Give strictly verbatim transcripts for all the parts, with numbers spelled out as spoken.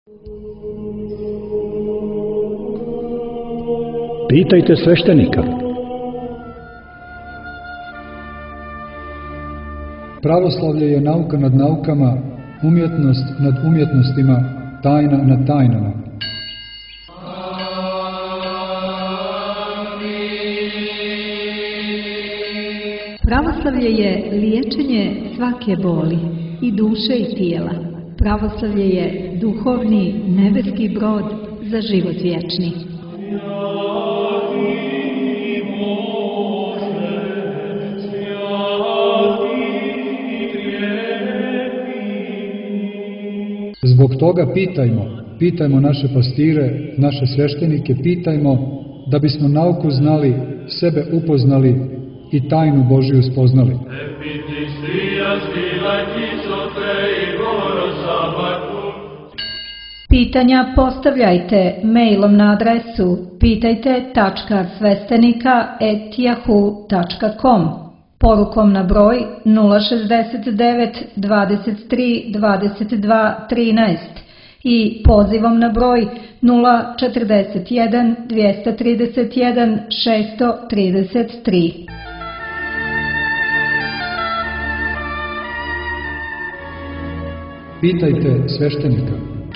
Pitajte sveštenika. Pravoslavlje je nauka nad naukama, umjetnost nad umjetnostima, tajna nad tajnama. Pravoslavlje je liječenje svake boli, i duše i tijela. Pravoslavlje je duhovni nebeski brod za život vječni. Zbog toga pitajmo, pitajmo naše pastire, naše sveštenike, pitajmo da bismo nauku znali, sebe upoznali i tajnu Božiju spoznali. Pitanja postavljajte mailom na adresu pitajte tačka sveštenika et yahoo tačka com, porukom na broj nula šezdeset devet dvadeset tri dvadeset dva trinaest i pozivom na broj nula četrdeset jedan dvjesto trideset jedan šesto trideset tri. Pitajte sveštenika.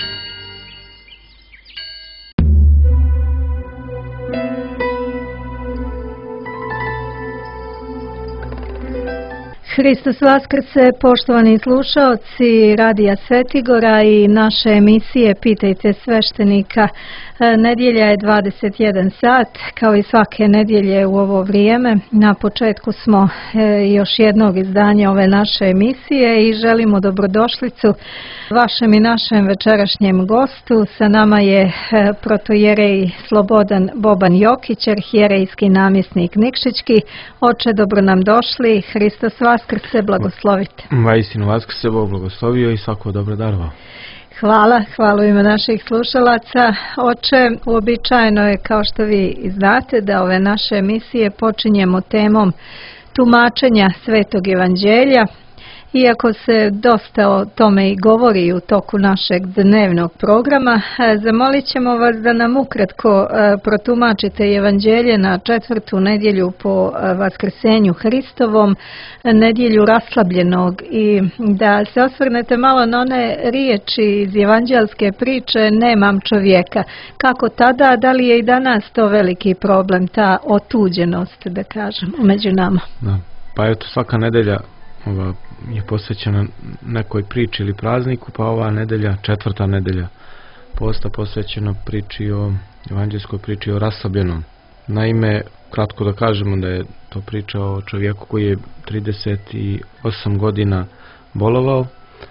Hristos vaskrse, poštovani slušaoci Radija Svetigora i naše emisije Pitajte sveštenika. Nedjelja je dvadeset jedan sat, kao i svake nedjelje u ovo vrijeme. Na početku smo još jednog izdanja ove naše emisije i želimo dobrodošlicu vašem i našem večerašnjem gostu. Sa nama je protojerej Slobodan Boban Jokić, arhijerejski namjesnik Nikšićki. Oče, dobro nam došli. Hristos vaskrse, blagoslovite. Vaistinu vaskrse, Bog blagoslovio i svako dobro darovao. Hvala, hvala u ime naših slušalaca. Oče, uobičajeno je, kao što vi znate, da ove naše emisije počinjemo temom tumačenja Svetog Evanđelja. Iako se dosta o tome i govori u toku našeg dnevnog programa, zamolit ćemo vas da nam ukratko protumačite Evanđelje na četvrtu nedjelju po Vaskrsenju Hristovom, nedjelju raslabljenog, i da se osvrnete malo na one riječi iz evanđelske priče nemam čovjeka. Kako tada, da li je i danas to veliki problem, ta otuđenost, da kažem, među nama? Da. Pa eto, svaka nedelja ova je posvećena nekoj priči ili prazniku, pa ova nedelja, četvrta nedelja posta, posvećena priči o evanđelskoj priči o raslabljenom. Naime, kratko da kažemo da je to priča o čovjeku koji je trideset osam godina bolovao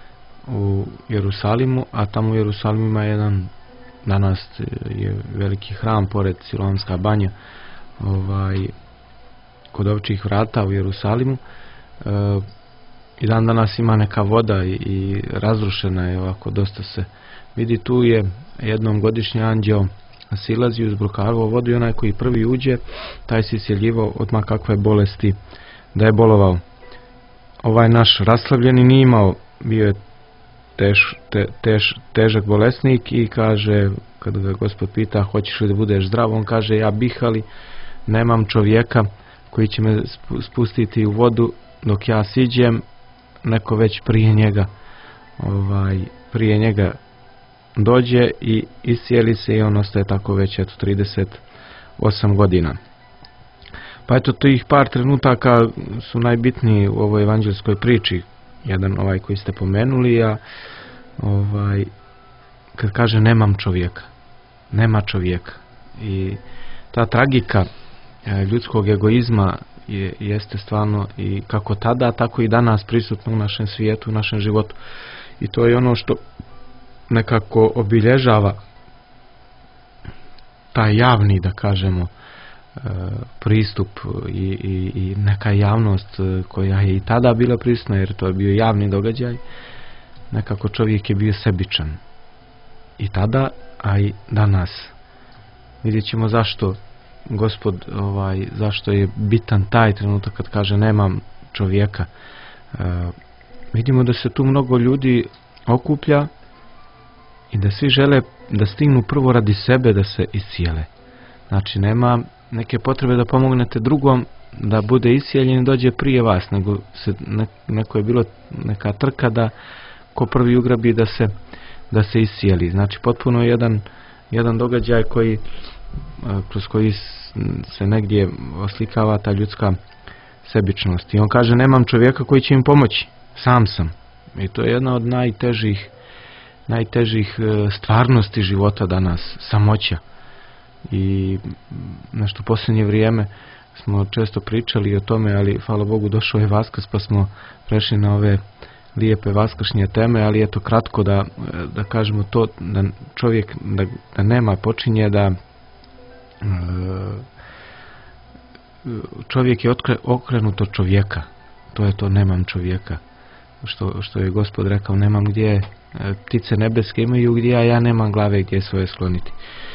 u Jerusalimu, a tamo u Jerusalimu ima jedan, danas je veliki hram pored Siloamska banja, ovaj, kod Ovčjih vrata u Jerusalimu. E, I dan danas ima neka voda i, i razrušena je, ovako dosta se vidi. Tu je jednom godišnji anđeo silazi uz brokarovo vodu i onaj koji prvi uđe, taj se isjeljivao odmah kakve bolesti da je bolovao. Ovaj naš raslavljeni nije imao, bio je tež, te, tež, težak bolesnik i kaže, kada ga Gospod pita hoćeš li da budeš zdrav, on kaže ja bih, ali nemam čovjeka koji će me spustiti u vodu dok ja siđem, neko već prije njega ovaj, prije njega dođe i iscijeli se i on ostaje tako već eto trideset osam godina. Pa eto, tih par trenutaka su najbitniji u ovoj evanđelskoj priči. Jedan ovaj koji ste pomenuli, a ovaj, kad kaže nemam čovjeka, nema čovjeka, i ta tragika ljudskog egoizma je, jeste stvarno i kako tada, tako i danas prisutno u našem svijetu, u našem životu. I to je ono što nekako obilježava taj javni, da kažemo, pristup i, i, i neka javnost koja je i tada bila prisutna, jer to je bio javni događaj. Nekako čovjek je bio sebičan i tada, a i danas. Vidjet ćemo zašto Gospod, ovaj, zašto je bitan taj trenutak kad kaže nemam čovjeka. E, vidimo da se tu mnogo ljudi okuplja i da svi žele da stignu prvo radi sebe da se iscijele. Znači nema neke potrebe da pomognete drugom da bude iscijeljen i dođe prije vas, nego se ne, neko je bilo neka trka da ko prvi ugrabi da se da se iscijeli. Znači potpuno jedan jedan događaj koji kroz koji se negdje oslikava ta ljudska sebičnost. I on kaže, nemam čovjeka koji će im pomoći, sam sam. I to je jedna od najtežih najtežih stvarnosti života danas, samoća. I nešto u posljednje vrijeme smo često pričali o tome, ali hvala Bogu došao je Vaskrs pa smo prešli na ove lijepe vaskršnje teme, ali eto kratko da, da kažemo to, da čovjek da, da nema počinje da čovjek je otkre, okrenut od čovjeka. To je to, nemam čovjeka. Što, što je Gospod rekao, nemam gdje ptice nebeske imaju gdje, a ja nemam glave gdje svoje skloniti.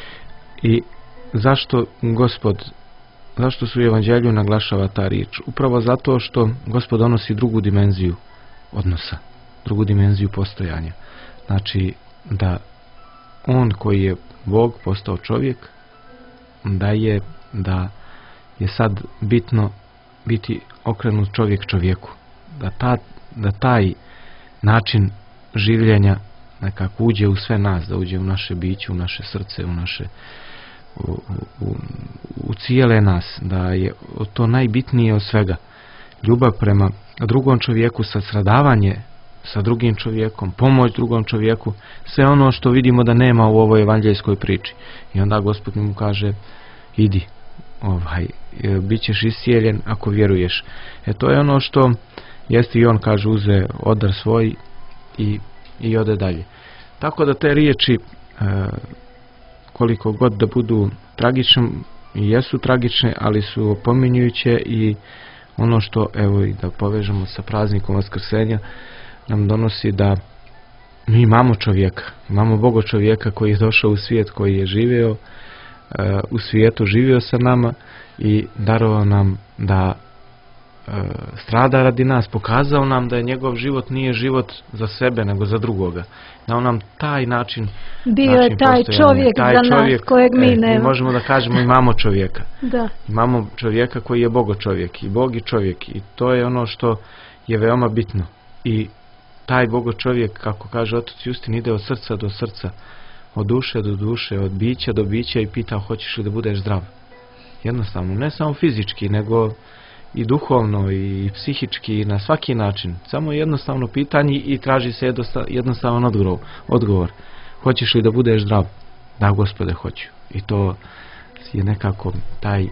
I zašto Gospod, zašto su u Evanđelju naglašava ta riječ? Upravo zato što Gospod donosi drugu dimenziju odnosa, drugu dimenziju postojanja. Znači da on koji je Bog postao čovjek, da je da je sad bitno biti okrenut čovjek čovjeku, da, ta, da taj način življenja nekako uđe u sve nas, da uđe u naše biće, u naše srce, u naše u, u, u cijele nas, da je to najbitnije od svega. Ljubav prema drugom čovjeku, sastradavanje sa drugim čovjekom, pomoć drugom čovjeku, sve ono što vidimo da nema u ovoj evanđeljskoj priči. I onda Gospod mu kaže, idi, ovaj, bit ćeš iscijeljen ako vjeruješ. E to je ono što jeste i on kaže, uze odar svoj i, i ode dalje. Tako da te riječi e, koliko god da budu tragične, i jesu tragične, ali su opominjujuće i ono što, evo i da povežemo sa praznikom Vaskrsenja, nam donosi da mi imamo čovjeka, imamo Boga čovjeka koji je došao u svijet, koji je živio e, u svijetu, živio sa nama i darovao nam da e, strada radi nas, pokazao nam da je njegov život nije život za sebe, nego za drugoga. Dao nam taj način bio način je taj čovjek taj za čovjek, nas kojeg mi e, nema. Mi možemo da kažemo imamo čovjeka. Da. Imamo čovjeka koji je Bogo čovjek i Bog je čovjek i to je ono što je veoma bitno. I taj Bogo čovjek, kako kaže otac Justin, ide od srca do srca, od duše do duše, od bića do bića i pita hoćeš li da budeš zdrav. Jednostavno, ne samo fizički, nego i duhovno i psihički, na svaki način. Samo jednostavno pitanje i traži se jednostavan odgovor. odgovor. Hoćeš li da budeš zdrav? Da, Gospode, hoću. I to je nekako taj e,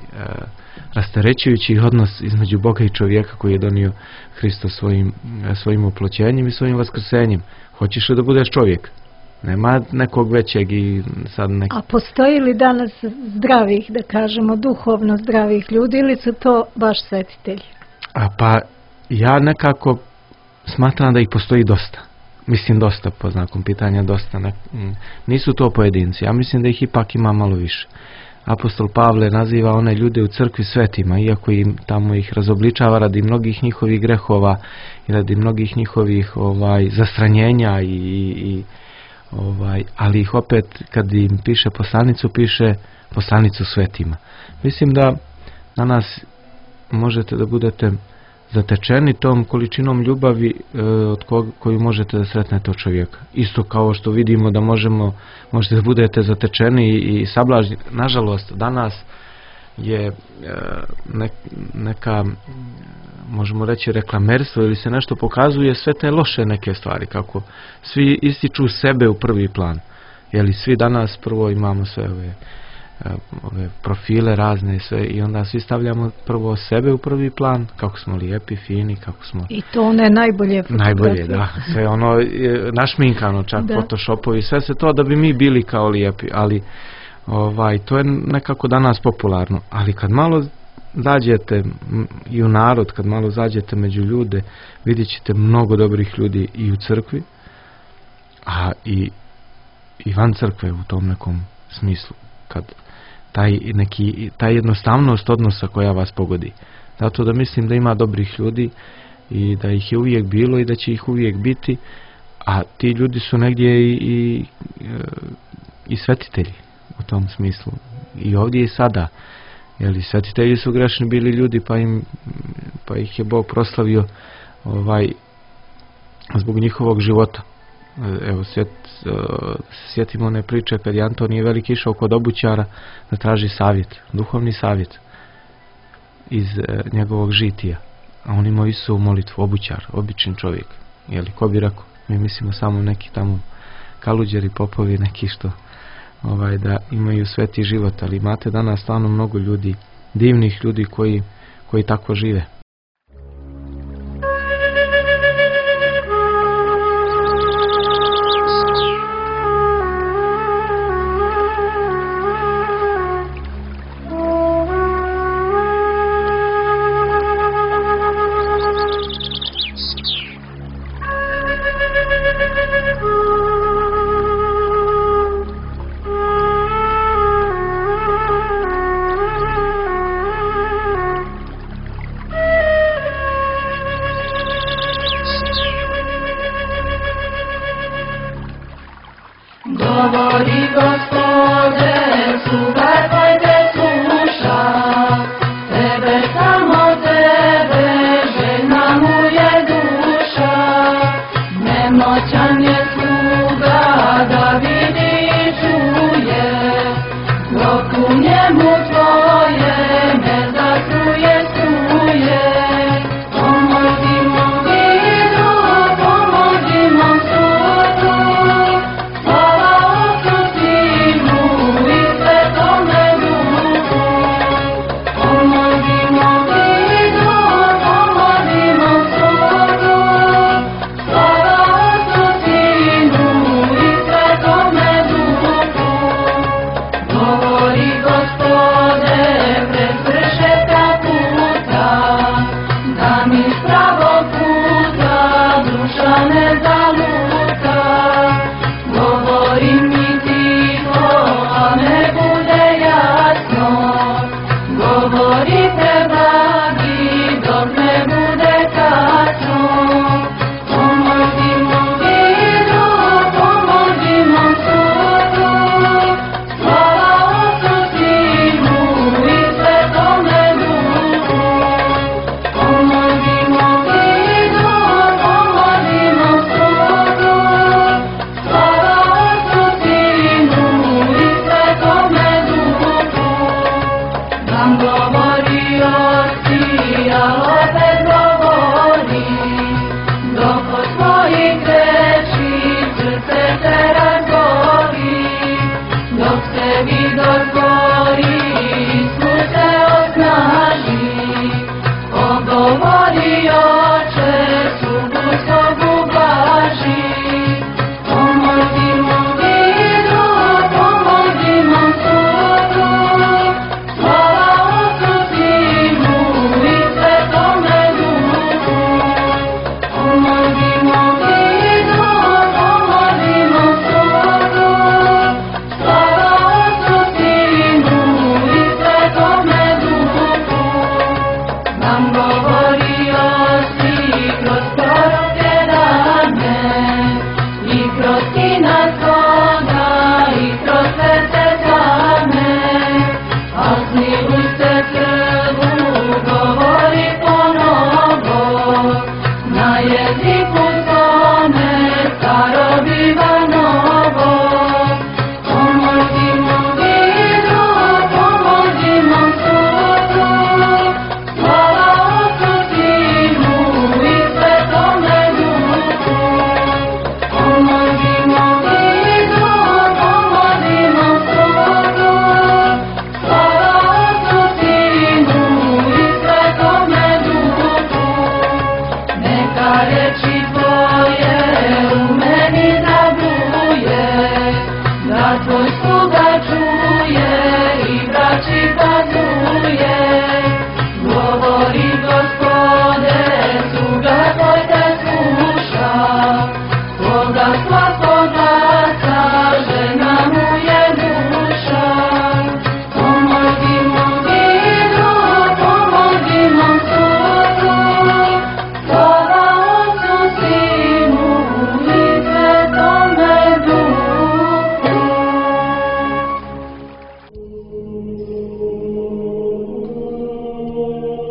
rasterećujući odnos između Boga i čovjeka koji je donio Hristos svojim, svojim oploćenjem i svojim vaskrsenjem. Hoćeš li da budeš čovjek? Nema nekog većeg i sad nek... A postoji li danas zdravih, da kažemo, duhovno zdravih ljudi ili su to baš svetitelji? A pa ja nekako smatram da ih postoji dosta. Mislim dosta, po znakom pitanja dosta. Ne, nisu to pojedinci. Ja mislim da ih ipak ima malo više. Apostol Pavle naziva one ljude u crkvi svetima, iako im tamo ih razobličava radi mnogih njihovih grehova i radi mnogih njihovih ovaj, zastranjenja i, i ovaj, ali ih opet kad im piše poslanicu, piše poslanicu svetima. Mislim da na nas možete da budete zatečeni tom količinom ljubavi e, od kog, koju možete da sretnete od čovjeka. Isto kao što vidimo da možemo, možete da budete zatečeni i, i sablažni. Nažalost, danas je e, ne, neka, možemo reći, reklamerstvo ili se nešto pokazuje sve te loše neke stvari, kako svi ističu sebe u prvi plan. Jeli svi danas prvo imamo sve ove ove profile razne i sve i onda svi stavljamo prvo sebe u prvi plan, kako smo lijepi, fini, kako smo... I to one najbolje fotografije. Najbolje, da. Sve ono našminkano, čak da. Photoshopovi, sve se to da bi mi bili kao lijepi, ali ovaj, to je nekako danas popularno. Ali kad malo zađete i u narod, kad malo zađete među ljude, vidjet ćete mnogo dobrih ljudi i u crkvi, a i, i van crkve u tom nekom smislu. Kad taj neki ta jednostavnost odnosa koja vas pogodi. Zato da mislim da ima dobrih ljudi i da ih je uvijek bilo i da će ih uvijek biti, a ti ljudi su negdje i, i, i svetitelji u tom smislu. I ovdje i sada. Jeli, svetitelji su grešni bili ljudi, pa, im, pa ih je Bog proslavio ovaj, zbog njihovog života. Evo, sjet, sjetimo one priče kad je Antonije Veliki išao kod obućara da traži savjet, duhovni savjet iz e, njegovog žitija. A on imao Isusovu molitvu, obućar, običan čovjek. Jeli, ko bi rekao? Mi mislimo samo neki tamo kaluđeri, popovi, neki što ovaj, da imaju sveti život, ali imate danas stvarno mnogo ljudi, divnih ljudi koji, koji tako žive. Govori Gospode, slušaj te sluša, tebe samo tebe, žena mu je duša, nemoćan je sluga da vidi i čuje, dok u njemu tvoje ne zatruje struje. Pomozi mu vidu, pomozi mu sudu, Thank you.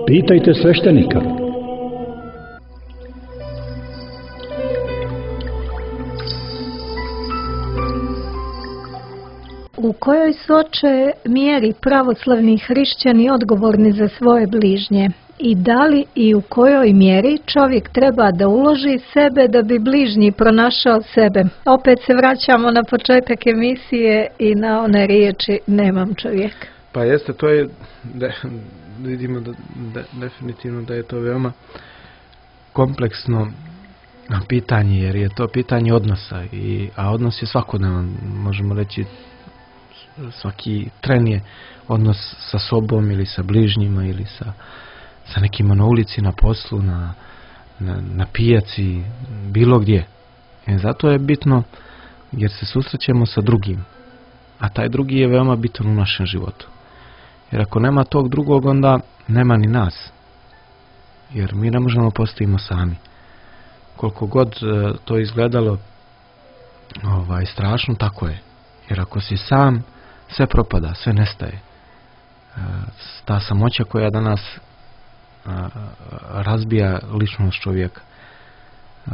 Pitajte sveštenika. U kojoj su, oče, mjeri pravoslavni hrišćani odgovorni za svoje bližnje? I da li i u kojoj mjeri čovjek treba da uloži sebe da bi bližnji pronašao sebe? Opet se vraćamo na početak emisije i na one riječi nemam čovjeka. Pa jeste, to je, de, vidimo da, de, definitivno da je to veoma kompleksno pitanje, jer je to pitanje odnosa, i, a odnos je svakodnevan, možemo reći svaki tren je odnos sa sobom ili sa bližnjima ili sa, sa nekima na ulici, na poslu, na, na, na pijaci, bilo gdje. E, zato je bitno jer se susrećemo sa drugim, a taj drugi je veoma bitan u našem životu. Jer ako nema tog drugog, onda nema ni nas. Jer mi ne možemo postojimo sami. Koliko god e, to izgledalo ovaj, strašno, tako je. Jer ako si sam, sve propada, sve nestaje. E, ta samoća koja danas e, razbija ličnost čovjeka. E,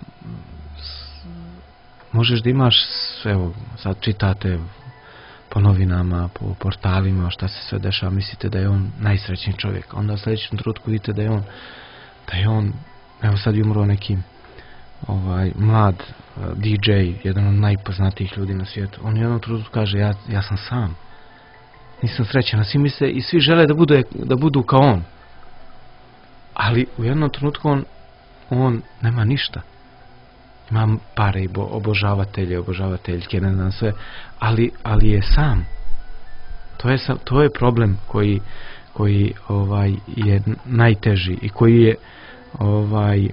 s, možeš da imaš, evo, sad čitate po novinama, po portalima, šta se sve dešava, mislite da je on najsrećniji čovjek. Onda u sljedećem trenutku vidite da je on, da je on, evo sad je umro neki ovaj, mlad uh, D J, jedan od najpoznatijih ljudi na svijetu. On u jednom trenutku kaže, ja, ja sam sam. Nisam srećan, a svi misle i svi žele da, bude, da budu kao on. Ali u jednom trenutku on, on nema ništa. Imam pare i bo, obožavatelje, obožavateljke, ne znam sve, ali, ali je sam. To je, to je problem koji, koji ovaj, je najteži i koji je ovaj,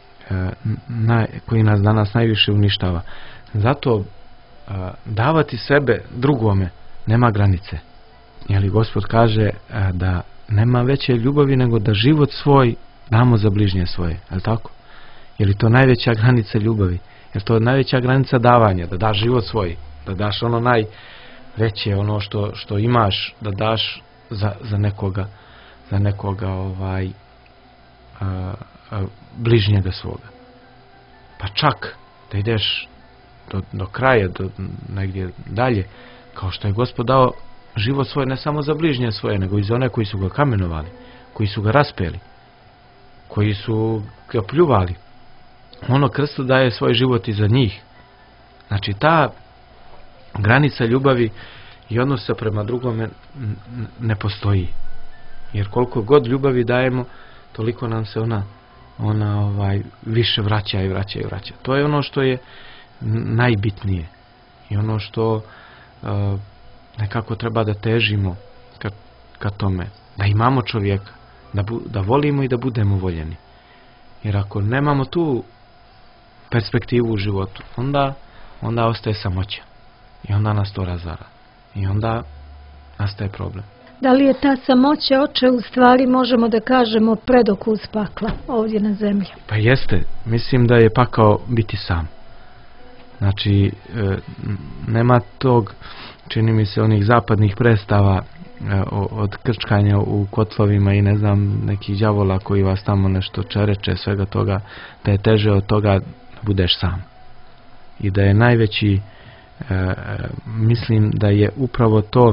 naj, koji nas danas najviše uništava. Zato a, davati sebe drugome nema granice. Jer Gospod kaže a, da nema veće ljubavi nego da život svoj damo za bližnje svoje. Je li tako? Je li to najveća granica ljubavi? Je to najveća granica davanja? Da daš život svoj, da daš ono najveće, ono što, što imaš, da daš za, za nekoga, za nekoga ovaj, a, a, bližnjega svoga. Pa čak da ideš do, do kraja, do negdje dalje, kao što je Gospod dao život svoj ne samo za bližnje svoje, nego i za one koji su ga kamenovali, koji su ga raspeli, koji su ga pljuvali. Ono krstu daje svoj život i za njih. Znači ta granica ljubavi i odnosa prema drugome ne postoji. Jer koliko god ljubavi dajemo, toliko nam se ona, ona ovaj, više vraća i vraća i vraća. To je ono što je najbitnije. I ono što uh, nekako treba da težimo ka, ka tome. Da imamo čovjeka, da, bu, da volimo i da budemo voljeni. Jer ako nemamo tu perspektivu u životu, onda, onda ostaje samoća. I onda nas to razara. I onda nastaje problem. Da li je ta samoća, oče, u stvari možemo da kažemo predokus pakla ovdje na zemlji? Pa jeste. Mislim da je pakao biti sam. Znači, e, nema tog, čini mi se, onih zapadnih predstava e, od krčkanja u kotlovima i ne znam, nekih đavola koji vas tamo nešto čereče, svega toga, da je teže od toga da budeš sam. I da je najveći, e, mislim da je upravo to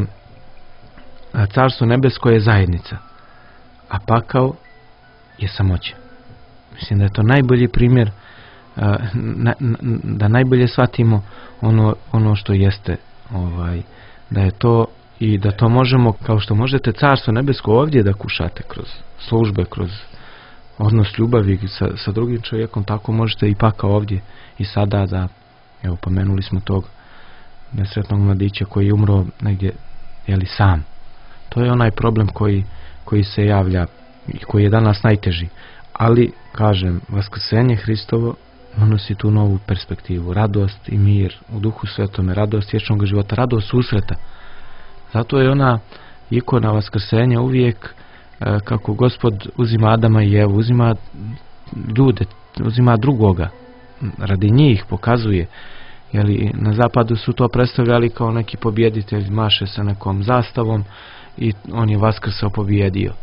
Carstvo nebesko je zajednica, a pakao je samoća. Mislim da je to najbolji primjer, na, na, da najbolje shvatimo ono, ono što jeste, ovaj, da je to i da to možemo, kao što možete Carstvo nebesko ovdje da kušate kroz službe, kroz odnos ljubavi sa, sa drugim čovjekom, tako možete i pakao ovdje i sada da, evo, pomenuli smo tog nesretnog mladića koji je umro negdje, jeli, sam. To je onaj problem koji, koji se javlja i koji je danas najteži. Ali, kažem, vaskrsenje Hristovo donosi tu novu perspektivu. Radost i mir u Duhu Svetome, radost vječnog života, radost susreta. Zato je ona ikona vaskrsenja uvijek e, kako Gospod uzima Adama i Evu, uzima ljude, uzima drugoga. Radi njih pokazuje. Jeli, na zapadu su to predstavljali kao neki pobjeditelj, maše sa nekom zastavom i on je vaskrsao, pobjedio.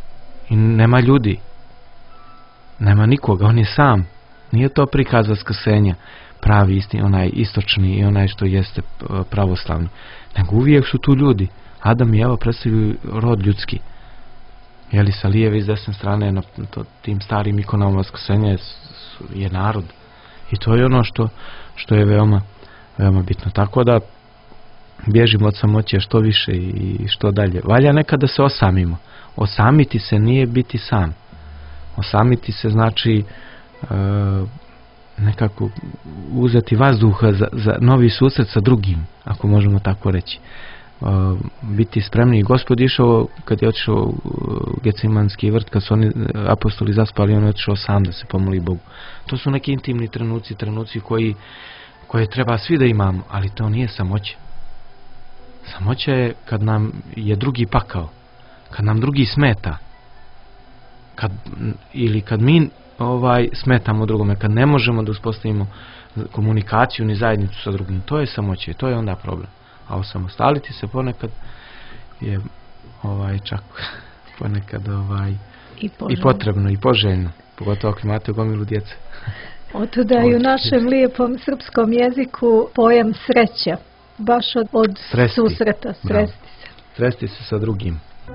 I nema ljudi. Nema nikoga, on je sam. Nije to prikaz vaskrsenja, pravi istin, onaj istočni i onaj što jeste pravoslavni. Nego uvijek su tu ljudi. Adam i Eva predstavljaju rod ljudski. Jeli sa lijeve i s desne strane na to, tim starim ikonama vaskrsenja je, je narod. I to je ono što, što je veoma, veoma bitno. Tako da bježimo od samoće što više i što dalje. Valja nekad da se osamimo. Osamiti se nije biti sam. Osamiti se znači e, nekako uzeti vazduha za, za novi susret sa drugim, ako možemo tako reći. E, biti spremni. Gospod išao, kad je otišao u Gecemanski vrt, kad su oni apostoli zaspali, on je otišao sam da se pomoli Bogu. To su neki intimni trenuci, trenuci koji, koje treba svi da imamo, ali to nije samoća. Samoća je kad nam je drugi pakao, kad nam drugi smeta, kad, ili kad mi ovaj, smetamo drugome, kad ne možemo da uspostavimo komunikaciju ni zajednicu sa drugim. To je samoća i to je onda problem. A osamostaliti se ponekad je ovaj, čak ponekad ovaj, i, i potrebno i poželjno, pogotovo ako imate gomilu djece. Otuda i u našem lijepom srpskom jeziku pojam sreća, baš od, od susreta, sresti se. Sresti se sa drugim.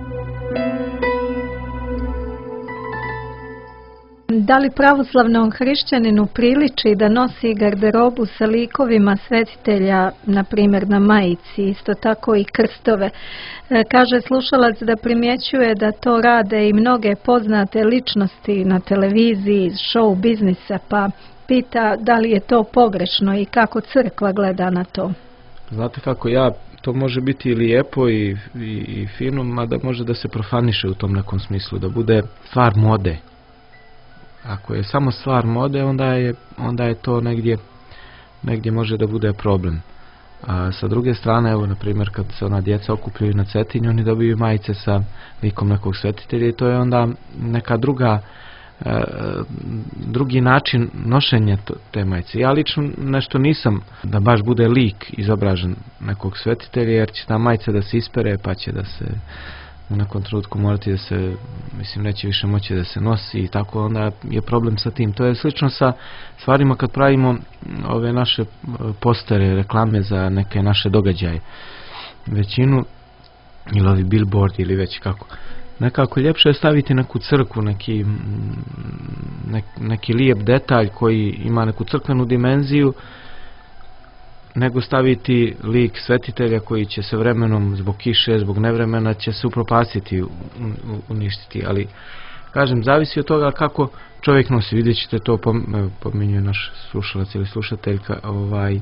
Da li pravoslavnom hrišćaninu priliči da nosi garderobu sa likovima svetitelja, na primjer na majici, isto tako i krstove? E, kaže slušalac da primjećuje da to rade i mnoge poznate ličnosti na televiziji iz show biznisa, pa pita da li je to pogrešno i kako crkva gleda na to. Znate kako, ja, to može biti i lijepo i, i, i fino, mada može da se profaniše u tom nekom smislu, da bude stvar mode. Ako je samo stvar mode, onda je, onda je to negdje, negdje može da bude problem. A sa druge strane, evo, na primjer, kad se ona djeca okupljaju na Cetinju, oni dobiju majice sa likom nekog svetitelja i to je onda neka druga, e, drugi način nošenja to, te majice. Ja lično nešto nisam da baš bude lik izobražen nekog svetitelja, jer će ta majica da se ispere, pa će da se u nekom trenutku morati da se, mislim, neće više moći da se nosi i tako, onda je problem sa tim. To je slično sa stvarima kad pravimo ove naše postere, reklame za neke naše događaje. Većinu, ili ovi billboard ili već kako. Nekako ljepše je staviti neku crkvu, neki, nek, neki lijep detalj koji ima neku crkvenu dimenziju, nego staviti lik svetitelja koji će se vremenom, zbog kiše, zbog nevremena, će se upropastiti, uništiti. Ali, kažem, zavisi od toga kako čovjek nosi. Vidjet ćete to, pominjuje naš slušalac ili slušateljka, ovaj,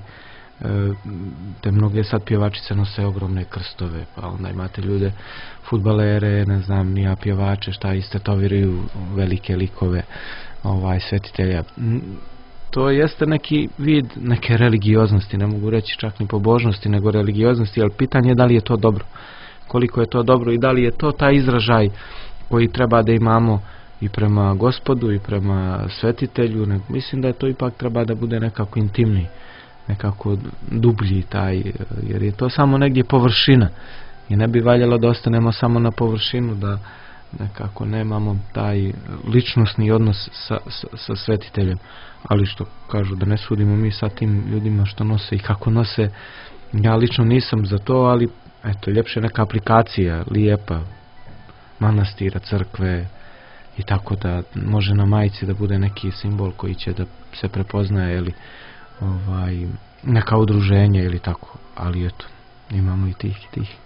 te mnoge sad pjevačice nose ogromne krstove, pa onda imate ljude, fudbalere, ne znam, nija pjevače, šta istetoviraju velike likove ovaj, svetitelja. To jeste neki vid neke religioznosti, ne mogu reći čak ni pobožnosti, nego religioznosti, ali pitanje je da li je to dobro. Koliko je to dobro i da li je to taj izražaj koji treba da imamo i prema Gospodu i prema svetitelju. Ne, mislim da je to ipak treba da bude nekako intimni, nekako dublji taj, jer je to samo negdje površina. I ne bi valjalo da ostanemo samo na površinu, da nekako nemamo taj ličnosni odnos sa, sa, sa svetiteljem. Ali što kažu, da ne sudimo mi sa tim ljudima što nose i kako nose. Ja lično nisam za to, ali eto, ljepše neka aplikacija, lijepa, manastira, crkve i tako da može na majici da bude neki simbol koji će da se prepoznaje, ili ovaj, neka udruženja ili tako. Ali eto, imamo i tih i tih.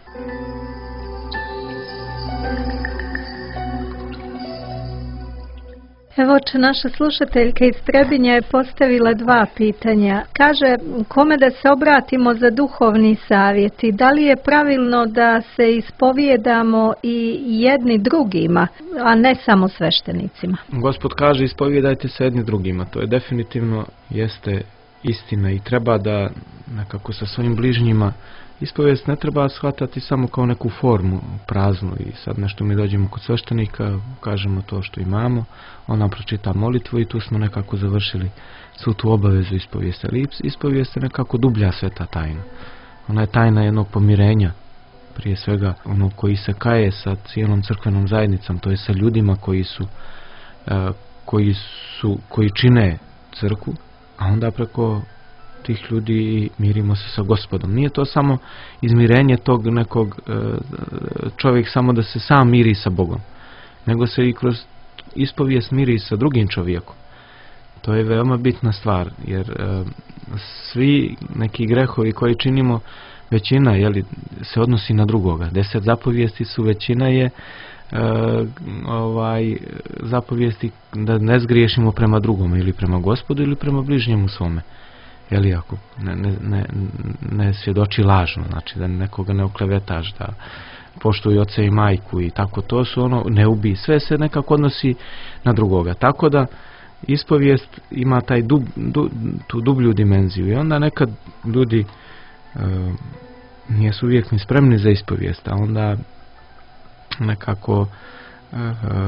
Evo, oče, naša slušateljka iz Trebinja je postavila dva pitanja. Kaže, kome da se obratimo za duhovni savjet i da li je pravilno da se ispovijedamo i jedni drugima, a ne samo sveštenicima? Gospod kaže, ispovijedajte se jedni drugima. To je definitivno jeste istina i treba da nekako sa svojim bližnjima ispovijest ne treba shvatati samo kao neku formu praznu i sad nešto mi dođemo kod sveštenika, kažemo to što imamo, on nam pročita molitvu i tu smo nekako završili svu tu obavezu ispovijesti. Ali ispovijest je nekako dublja sveta tajna. Ona je tajna jednog pomirenja prije svega ono koji se kaje sa cijelom crkvenom zajednicom, to je sa ljudima koji su, uh, koji su, koji čine crkvu, a onda preko tih ljudi mirimo se sa Gospodom. Nije to samo izmirenje tog nekog uh, čovjek samo da se sam miri sa Bogom, nego se i kroz ispovijest miri sa drugim čovjekom. To je veoma bitna stvar, jer uh, svi neki grehovi koji činimo, većina jeli, se odnosi na drugoga. Deset zapovijesti su, većina je uh, ovaj, zapovijesti da ne zgriješimo prema drugome, ili prema Gospodu, ili prema bližnjemu svome. Jeli, ako ne, ne, ne, ne svjedoči lažno, znači da nekoga ne oklevetaš, da poštuj oca i majku i tako, to su ono, ne ubij, sve se nekako odnosi na drugoga. Tako da ispovijest ima taj dub, du, tu dublju dimenziju i onda nekad ljudi uh, nisu uvijek ni spremni za ispovijest, a onda nekako uh,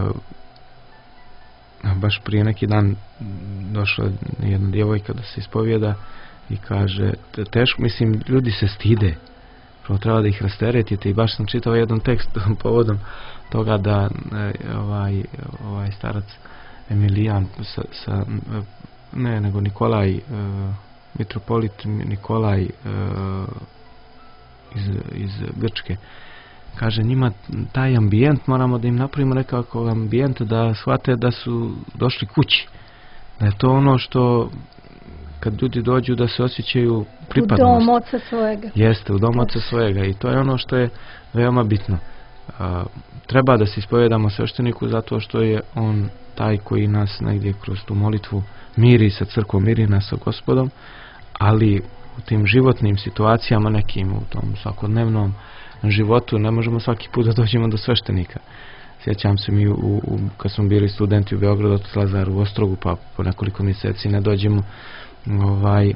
uh, baš prije neki dan došla jedna djevojka da se ispovijeda i kaže, teško, mislim, ljudi se stide, prvo treba da ih rasteretite, i baš sam čitao jedan tekst povodom toga da uh, ovaj, ovaj starac Emilijan sa, sa, ne, nego Nikolaj, uh, mitropolit Nikolaj uh, iz, iz Grčke, kaže, njima taj ambijent, moramo da im napravimo nekakav ambijent da shvate da su došli kući, da je to ono što kad ljudi dođu da se osjećaju pripadnost. U dom oca svojega. Jeste, u dom oca svojega, i to je ono što je veoma bitno. Uh, treba da se ispovedamo svešteniku zato što je on taj koji nas negdje kroz tu molitvu miri sa crkvom, miri nas sa Gospodom, ali u tim životnim situacijama nekim, u tom svakodnevnom životu ne možemo svaki put da dođemo do sveštenika. Sjećam se mi u, u, kad smo bili studenti u Beogradu, od Lazaru u Ostrogu, pa po nekoliko mjeseci ne dođemo, ovaj,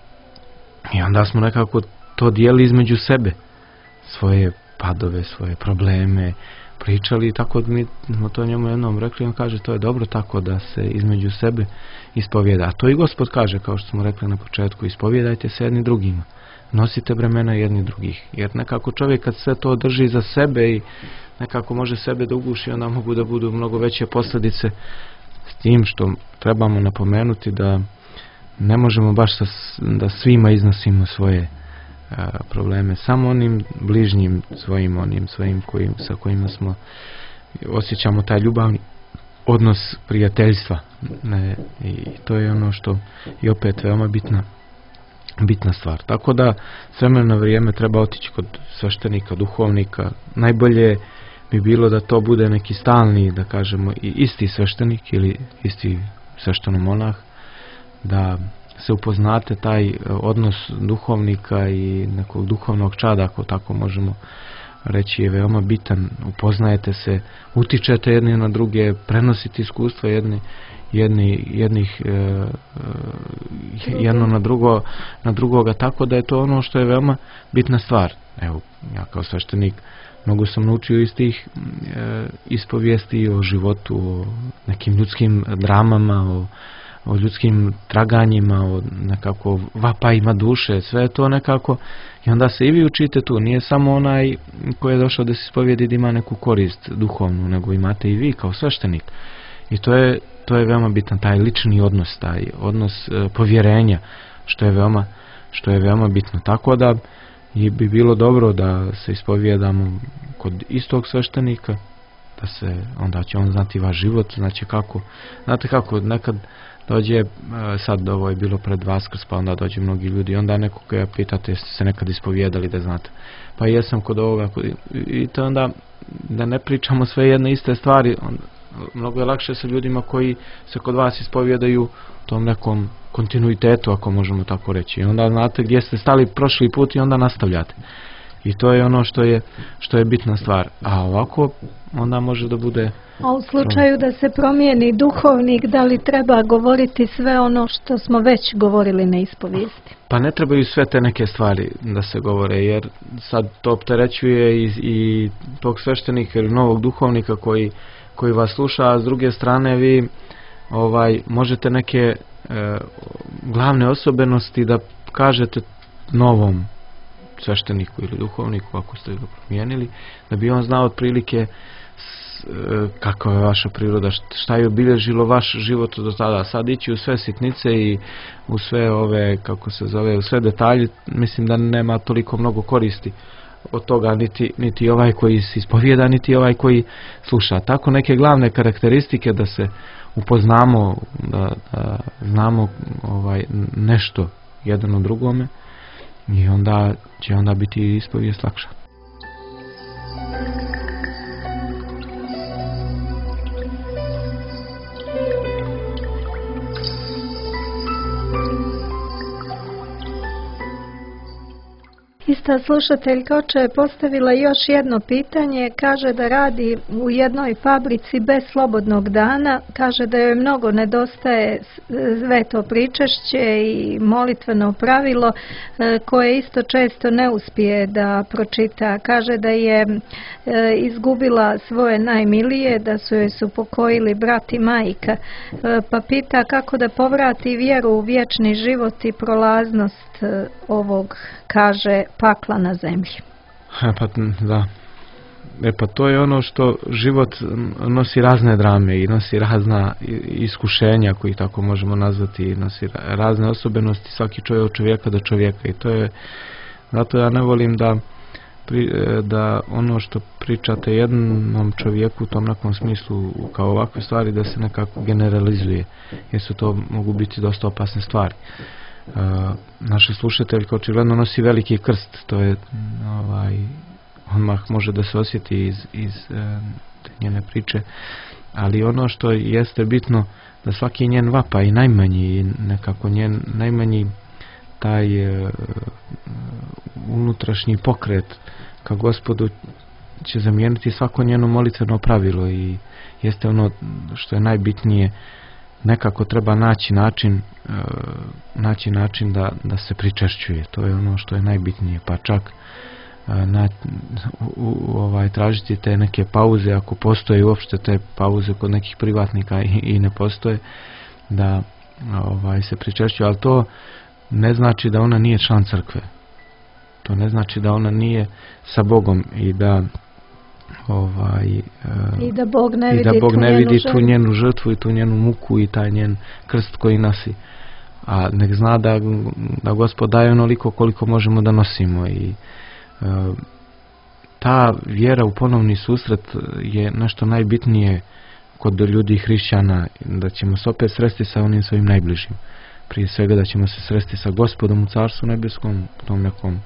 i onda smo nekako to dijeli između sebe, svoje padove, svoje probleme, pričali, tako da mi smo to njemu jednom rekli, on kaže, to je dobro tako da se između sebe ispovijeda. A to i Gospod kaže, kao što smo rekli na početku, ispovijedajte se jedni drugima, nosite bremena jedni drugih, jer nekako čovjek kad sve to drži za sebe i nekako može sebe da uguši, onda mogu da budu mnogo veće posljedice, s tim što trebamo napomenuti da ne možemo baš sa, da svima iznosimo svoje a, probleme, samo onim bližnjim svojim, onim svojim kojim, sa kojima smo osjećamo taj ljubavni odnos prijateljstva, ne, i to je ono što je opet veoma bitna bitna stvar. Tako da s vremena na vrijeme treba otići kod sveštenika, duhovnika. Najbolje bi bilo da to bude neki stalni, da kažemo, i isti sveštenik ili isti sveštenomonah, da se upoznate taj odnos duhovnika i nekog duhovnog čada, ako tako možemo reći, je veoma bitan. Upoznajete se, utičete jedni na druge, prenosite iskustva jedni, jedni, jednih e, jedno na drugo, na drugoga, tako da je to ono što je veoma bitna stvar. Evo, ja kao sveštenik mnogo sam naučio iz tih e, ispovijesti o životu, o nekim ljudskim dramama, o, o ljudskim traganjima, o nekako vapajima duše, sve je to nekako, i onda se i vi učite tu, nije samo onaj koji je došao da se ispovijedi da ima neku korist duhovnu, nego imate i vi kao sveštenik. I to je, to je veoma bitan, taj lični odnos, taj odnos e, povjerenja, što je veoma, što je veoma bitno. Tako da i bi bilo dobro da se ispovijedamo kod istog sveštenika, da se, onda će on znati vaš život, znači kako, znate kako, nekad dođe, sad ovo je bilo pred Vaskrs, pa onda dođe mnogi ljudi, onda nekoga pitate jeste se nekad ispovijedali, da znate, pa jesam kod ovoga, i to onda da ne pričamo sve jedne iste stvari, onda, mnogo je lakše sa ljudima koji se kod vas ispovijedaju tom nekom kontinuitetu, ako možemo tako reći, i onda znate gdje ste stali prošli put i onda nastavljate. I to je ono što je, što je bitna stvar. A ovako onda može da bude... A u slučaju da se promijeni duhovnik, da li treba govoriti sve ono što smo već govorili na ispovijesti? Pa ne trebaju sve te neke stvari da se govore, jer sad to opterećuje i, i tog sveštenika ili novog duhovnika koji, koji vas sluša, a s druge strane vi ovaj, možete neke e, glavne osobenosti da kažete novom svešteniku ili duhovniku, ako ste ga promijenili, da bi on znao otprilike kakva je vaša priroda, šta je obilježilo vaš život do tada. Sad ići u sve sitnice i u sve ove, kako se zove, u sve detalje, mislim da nema toliko mnogo koristi od toga, niti, niti ovaj koji se ispovijeda, niti ovaj koji sluša. Tako neke glavne karakteristike da se upoznamo, da, da znamo ovaj, nešto jedan o drugome, i onda će onda biti ispovijest lakša. Ista slušateljka oče je postavila još jedno pitanje, kaže da radi u jednoj fabrici bez slobodnog dana, kaže da joj mnogo nedostaje sveto pričešće i molitveno pravilo koje isto često ne uspije da pročita. Kaže da je izgubila svoje najmilije, da su joj se upokojili brat i majka, pa pita kako da povrati vjeru u vječni život i prolaznost ovog, kaže, pakla na zemlji. E pa, da. E pa to je ono što život nosi razne drame i nosi razna iskušenja, koji tako možemo nazvati, i nosi razne osobenosti svaki čovjek od čovjeka do čovjeka, i to je, zato ja ne volim da da ono što pričate jednom čovjeku u tom nekom smislu kao ovakve stvari da se nekako generalizuje, jer su to mogu biti dosta opasne stvari. Uh, naša slušateljka očigledno nosi veliki krst, to je ovaj, odmah može da se osjeti iz, iz uh, te njene priče, ali ono što jeste bitno da svaki njen vapa i najmanji, nekako njen najmanji taj uh, unutrašnji pokret ka Gospodu će zamijeniti svako njeno molitveno pravilo, i jeste ono što je najbitnije, nekako treba naći način uh, naći način da, da se pričešćuje. To je ono što je najbitnije, pa čak uh, na, u, u, ovaj, tražiti te neke pauze, ako postoje uopšte te pauze kod nekih privatnika i, i ne postoje, da ovaj, se pričešćuje, ali to ne znači da ona nije član crkve. To ne znači da ona nije sa Bogom i da ovaj uh, i da Bog ne i vidi, da Bog tu, ne njenu vidi žrtvu. tu njenu žrtvu i tu njenu muku i taj njen krst koji nosi. A nek zna da, da Gospod daje onoliko koliko možemo da nosimo, i uh, ta vjera u ponovni susret je nešto najbitnije kod ljudi hrišćana, da ćemo se opet sresti sa onim svojim najbližim. Prije svega da ćemo se sresti sa Gospodom u Carstvu nebeskom, u tom nekom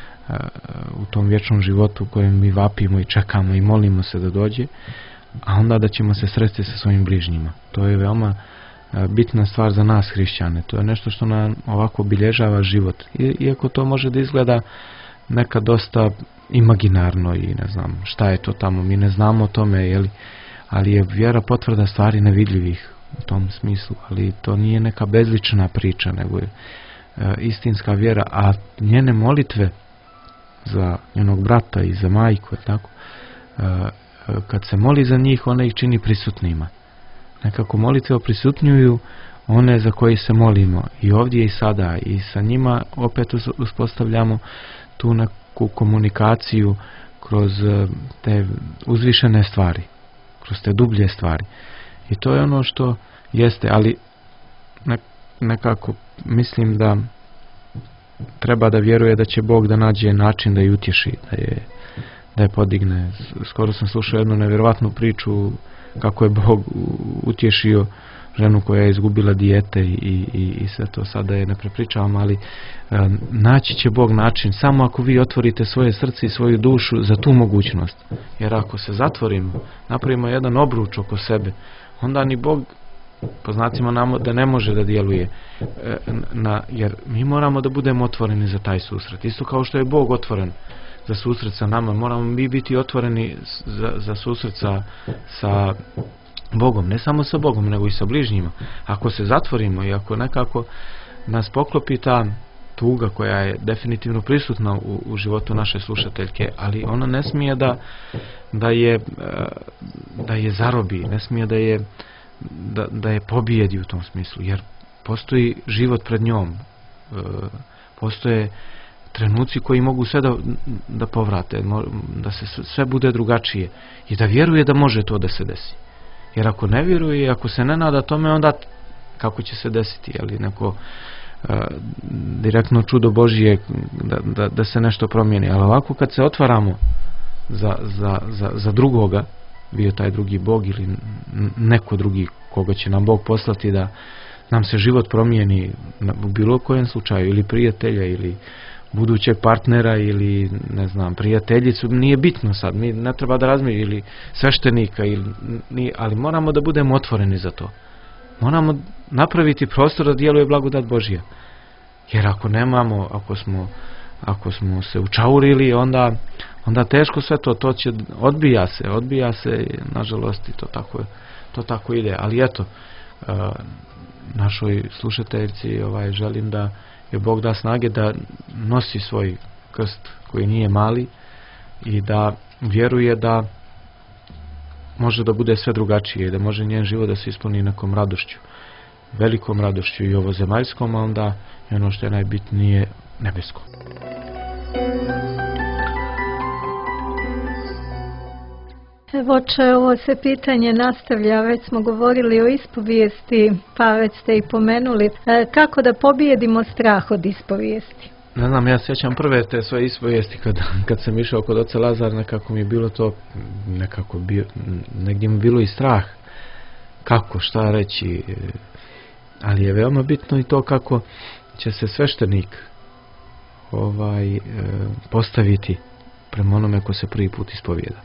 u tom vječnom životu u kojem mi vapimo i čekamo i molimo se da dođe, a onda da ćemo se sresti sa svojim bližnjima. To je veoma bitna stvar za nas hrišćane. To je nešto što nam ovako obilježava život. Iako to može da izgleda nekad dosta imaginarno i ne znam šta je to tamo, mi ne znamo o tome, jeli, ali je vjera potvrda stvari nevidljivih u tom smislu, ali to nije neka bezlična priča, nego je e, istinska vjera, a njene molitve za njenog brata i za majku, je tako, e, kad se moli za njih, ona ih čini prisutnima. Nekako molitve oprisutnjuju one za koje se molimo, i ovdje i sada, i sa njima opet uspostavljamo tu neku komunikaciju kroz te uzvišene stvari, kroz te dublje stvari. I to je ono što jeste, ali nekako mislim da treba da vjeruje da će Bog da nađe način da je utješi, da je, da je podigne. Skoro sam slušao jednu nevjerovatnu priču kako je Bog utješio ženu koja je izgubila dijete i, i, i sve to, sada je ne prepričavam, ali e, naći će Bog način samo ako vi otvorite svoje srce i svoju dušu za tu mogućnost. Jer ako se zatvorimo, napravimo jedan obruč oko sebe, onda ni Bog, po znacima namo, da ne može da djeluje, e, na, jer mi moramo da budemo otvoreni za taj susret. Isto kao što je Bog otvoren za susret sa nama, moramo mi biti otvoreni za, za susret sa, sa Bogom, ne samo sa Bogom, nego i sa bližnjima. Ako se zatvorimo i ako nekako nas poklopi ta tuga koja je definitivno prisutna u, u životu naše slušateljke, ali ona ne smije da, da je da je zarobi, ne smije da je da, da je pobijedi u tom smislu, jer postoji život pred njom, postoje trenuci koji mogu sve da, da povrate, da se sve bude drugačije i da vjeruje da može to da se desi. Jer ako ne vjeruje, ako se ne nada tome, onda kako će se desiti, ali neko a, direktno čudo Božije da, da, da se nešto promijeni. Ali ovako kad se otvaramo za, za, za, za drugoga, bio taj drugi Bog ili neko drugi koga će nam Bog poslati da nam se život promijeni u bilo kojem slučaju, ili prijatelja ili budućeg partnera ili ne znam prijateljicu, nije bitno sad, mi ne treba da razmišljamo, ili sveštenika ili, ni, ali moramo da budemo otvoreni za to, moramo napraviti prostor da djeluje blagodat Božja, jer ako nemamo, ako smo ako smo se učaurili, onda onda teško sve to, to će, odbija se odbija se, nažalost, i to tako, to tako ide, ali eto, uh, našoj slušateljici ovaj, želim da je Bog da snage da nosi svoj krst koji nije mali i da vjeruje da može da bude sve drugačije i da može njen život da se ispuni nekom radošću, velikom radošću i ovo zemaljskom, a onda i ono što je najbitnije, nebeskom. Evo, oče, ovo se pitanje nastavlja, već smo govorili o ispovijesti, pa već ste i pomenuli. E, kako da pobijedimo strah od ispovijesti? Ne znam, ja sjećam prve te svoje ispovijesti kad, kad sam išao kod oca Lazara, nekako mi je bilo to, nekako bio, negdje mi bilo i strah. Kako, šta reći, ali je veoma bitno i to kako će se sveštenik ovaj, postaviti prema onome ko se prvi put ispovijeda.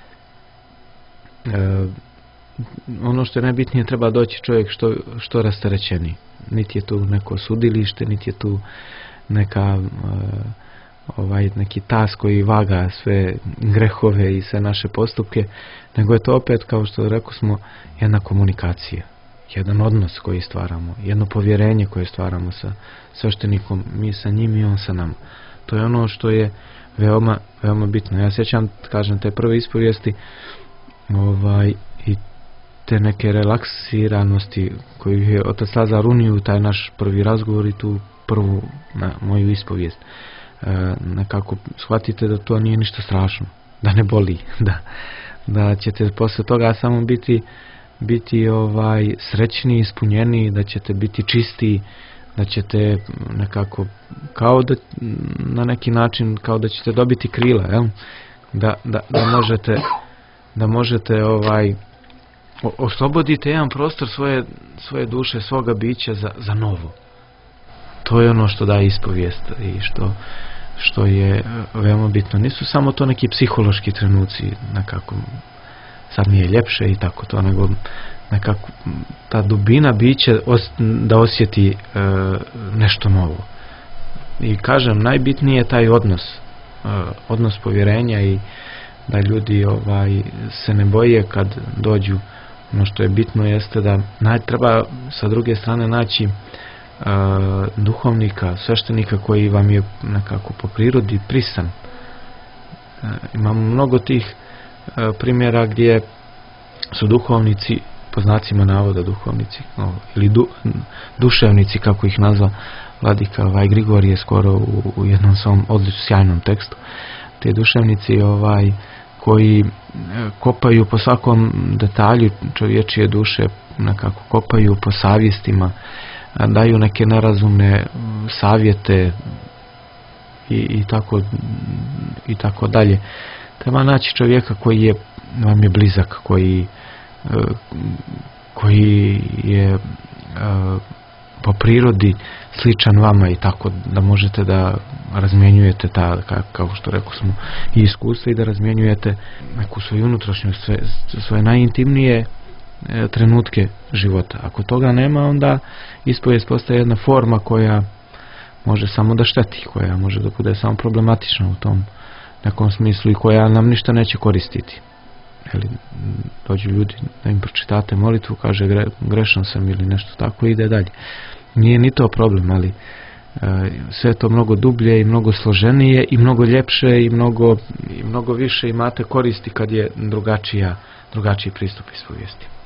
E, ono što je najbitnije, treba doći čovjek što, što rasterećeni. Niti je tu neko sudilište, niti je tu neka e, ovaj, neki tas koji vaga sve grehove i sve naše postupke, nego je to opet, kao što rekao smo, jedna komunikacija, jedan odnos koji stvaramo, jedno povjerenje koje stvaramo sa sveštenikom, mi sa njim i on sa nam. To je ono što je veoma, veoma bitno. Ja sjećam, kažem, te prve ispovijesti ovaj, i te neke relaksiranosti koju je otac Lazar unio u taj naš prvi razgovor i tu prvu na moju ispovijest. E, nekako shvatite da to nije ništa strašno, da ne boli, da, da ćete posle toga samo biti biti ovaj srećni, ispunjeni, da ćete biti čisti, da ćete nekako kao da na neki način kao da ćete dobiti krila, jel? Da, da, da možete da možete ovaj oslobodite jedan prostor svoje, svoje duše, svoga bića za, za novo. To je ono što daje ispovijest i što, što je veoma bitno. Nisu samo to neki psihološki trenuci, nekako sad mi je ljepše i tako to, nego nekako ta dubina biće os, da osjeti e, nešto novo. I kažem, najbitniji je taj odnos, e, odnos povjerenja i da ljudi ovaj se ne boje kad dođu. Ono što je bitno jeste da naj, treba sa druge strane naći e, duhovnika, sveštenika koji vam je nekako po prirodi prisan. E, imamo mnogo tih e, primjera gdje su duhovnici, po znacima navoda duhovnici, no, ili du, duševnici, kako ih nazva vladika ovaj Grigorije skoro u, u jednom svom odličnom sjajnom tekstu. Te duševnici ovaj koji kopaju po svakom detalju čovječije duše, nekako kopaju po savjestima, daju neke nerazumne savjete i, i tako i tako dalje. Treba naći čovjeka koji je vam je blizak, koji koji je po prirodi sličan vama i tako da možete da razmjenjujete ta, kao što rekao smo, i iskustva i da razmjenjujete neku svoju unutrašnjost, sve, svoje najintimnije e, trenutke života. Ako toga nema, onda ispovijest postaje jedna forma koja može samo da šteti, koja može da bude samo problematična u tom nekom smislu i koja nam ništa neće koristiti. Ili dođu ljudi da im pročitate molitvu, kaže gre, grešan sam ili nešto tako i ide dalje. Nije ni to problem, ali e, sve to mnogo dublje i mnogo složenije i mnogo ljepše i mnogo, i mnogo više imate koristi kad je drugačija, drugačiji pristup ispovijesti.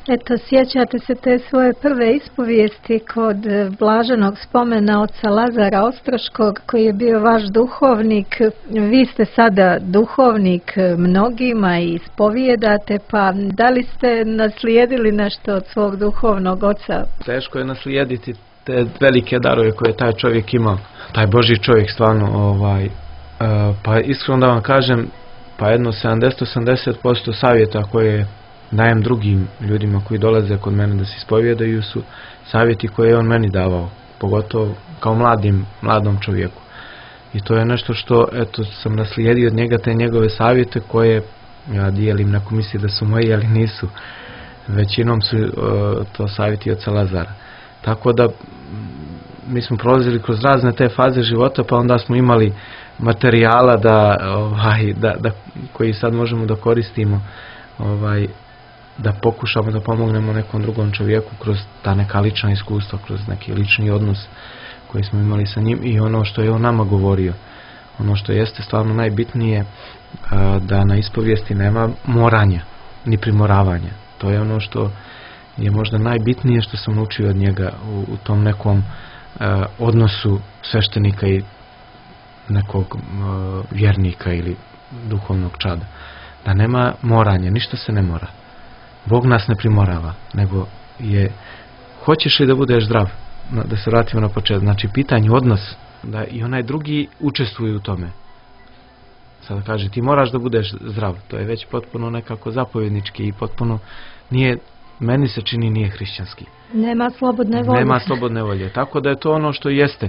Eto, sjećate se te svoje prve ispovijesti kod blaženog spomena oca Lazara Ostroškog, koji je bio vaš duhovnik. Vi ste sada duhovnik mnogima i ispovijedate, pa da li ste naslijedili nešto od svog duhovnog oca? Teško je naslijediti te velike darove koje taj čovjek imao, taj Božji čovjek stvarno, ovaj, pa iskreno da vam kažem, pa jedno sedamdeset do osamdeset posto savjeta koje dajem drugim ljudima koji dolaze kod mene da se ispovijedaju su savjeti koje je on meni davao, pogotovo kao mladim, mladom čovjeku. I to je nešto što, eto, sam naslijedio od njega, te njegove savjete koje ja dijelim, neko misli da su moji, ali nisu. Većinom su uh, to savjeti od Lazara. Tako da mi smo prolazili kroz razne te faze života, pa onda smo imali materijala da, ovaj, da, da, koji sad možemo da koristimo, ovaj, da pokušamo da pomognemo nekom drugom čovjeku kroz ta neka lična iskustva, kroz neki lični odnos koji smo imali sa njim i ono što je on nama govorio. Ono što jeste stvarno najbitnije, da na ispovijesti nema moranja ni primoravanja. To je ono što je možda najbitnije što sam učio od njega u, u tom nekom uh, odnosu sveštenika i nekog uh, vjernika ili duhovnog čada. Da nema moranja, ništa se ne mora. Bog nas ne primorava, nego je, hoćeš li da budeš zdrav? Da se vratimo na početak. Znači, pitanje odnos, da i onaj drugi učestvuje u tome. Sada kaže, ti moraš da budeš zdrav. To je već potpuno nekako zapovjednički i potpuno nije, meni se čini, nije hrišćanski. Nema slobodne volje. Nema slobodne volje. Tako da je to ono što jeste.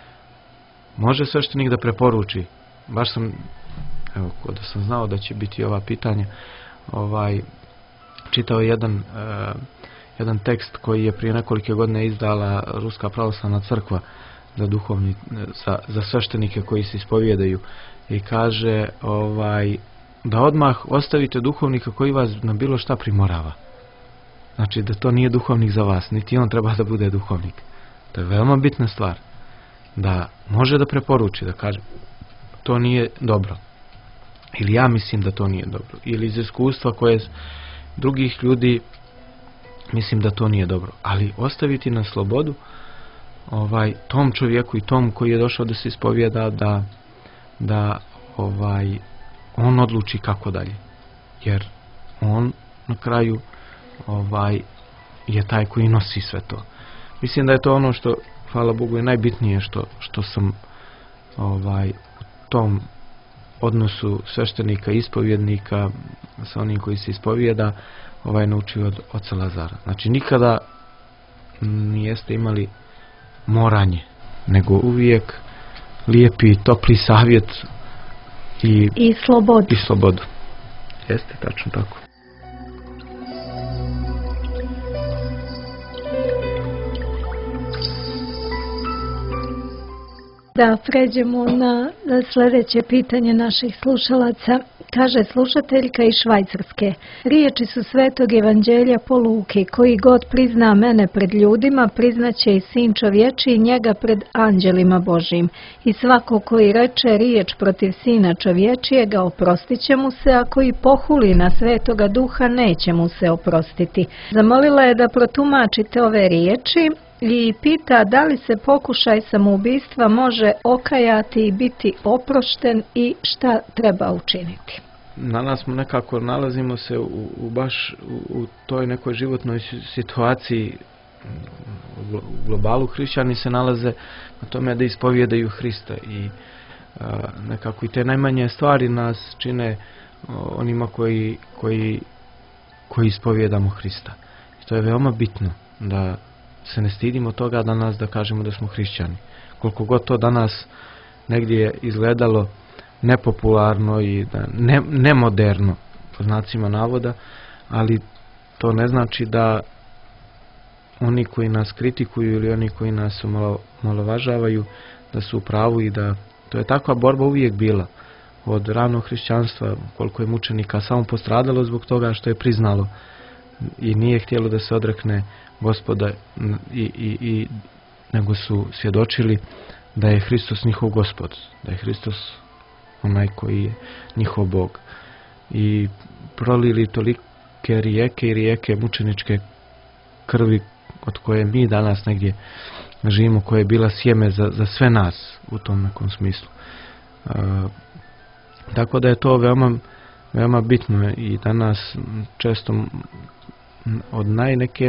Može sveštenik da preporuči. Baš sam, evo, kada sam znao da će biti ova pitanja, ovaj, čitao jedan, uh, jedan tekst koji je prije nekoliko godina izdala Ruska pravoslavna crkva za duhovni, za, za sveštenike koji se ispovijedaju. I kaže, ovaj, da odmah ostavite duhovnika koji vas na bilo šta primorava. Znači da to nije duhovnik za vas, niti on treba da bude duhovnik. To je veoma bitna stvar. Da može da preporuči, da kaže to nije dobro. Ili ja mislim da to nije dobro. Ili iz iskustva koje drugih ljudi mislim da to nije dobro. Ali ostaviti na slobodu ovaj, tom čovjeku i tom koji je došao da se ispovijeda da da ovaj on odluči kako dalje, jer on na kraju ovaj je taj koji nosi sve to. Mislim da je to ono što, hvala Bogu, je najbitnije što što sam ovaj u tom odnosu sveštenika i ispovjednika sa onim koji se ispovijeda ovaj naučio od oca Lazara. Znači nikada niste imali moranje, nego uvijek lijepi, topli savjet i, I slobodu. I slobodu. Jeste, tačno tako. Da pređemo na sljedeće pitanje naših slušalaca. Kaže slušateljka iz Švajcarske: riječi su svetog evanđelja po Luki, koji god prizna mene pred ljudima, priznaće i sin čovječiji njega pred anđelima Božjim. I svako koji reče riječ protiv sina čovječijega, oprostit će mu se, a koji pohuli na svetoga duha, neće mu se oprostiti. Zamolila je da protumačite ove riječi i pita da li se pokušaj samoubistva može okajati i biti oprošten i šta treba učiniti. Na nas smo nekako nalazimo se u, u baš u, u toj nekoj životnoj situaciji. U globalu hrišćani se nalaze na tome da ispovijedaju Hrista i a, nekako i te najmanje stvari nas čine o, onima koji, koji, koji ispovijedamo Hrista. I to je veoma bitno da se ne stidimo toga danas da kažemo da smo hrišćani. Koliko god to danas negdje izgledalo nepopularno i da ne, nemoderno, po znacima navoda, ali to ne znači da oni koji nas kritikuju ili oni koji nas malo, malovažavaju da su u pravu i da to je takva borba uvijek bila od ranog hrišćanstva, koliko je mučenika samo postradalo zbog toga što je priznalo i nije htjelo da se odrekne Gospoda i, i, i nego su svjedočili da je Hristos njihov Gospod, da je Hristos onaj koji je njihov Bog i prolili toliko, duboke rijeke i rijeke mučeničke krvi od koje mi danas negdje živimo, koja je bila sjeme za, za sve nas u tom nekom smislu. E, tako da je to veoma, veoma bitno i danas često od naj neke,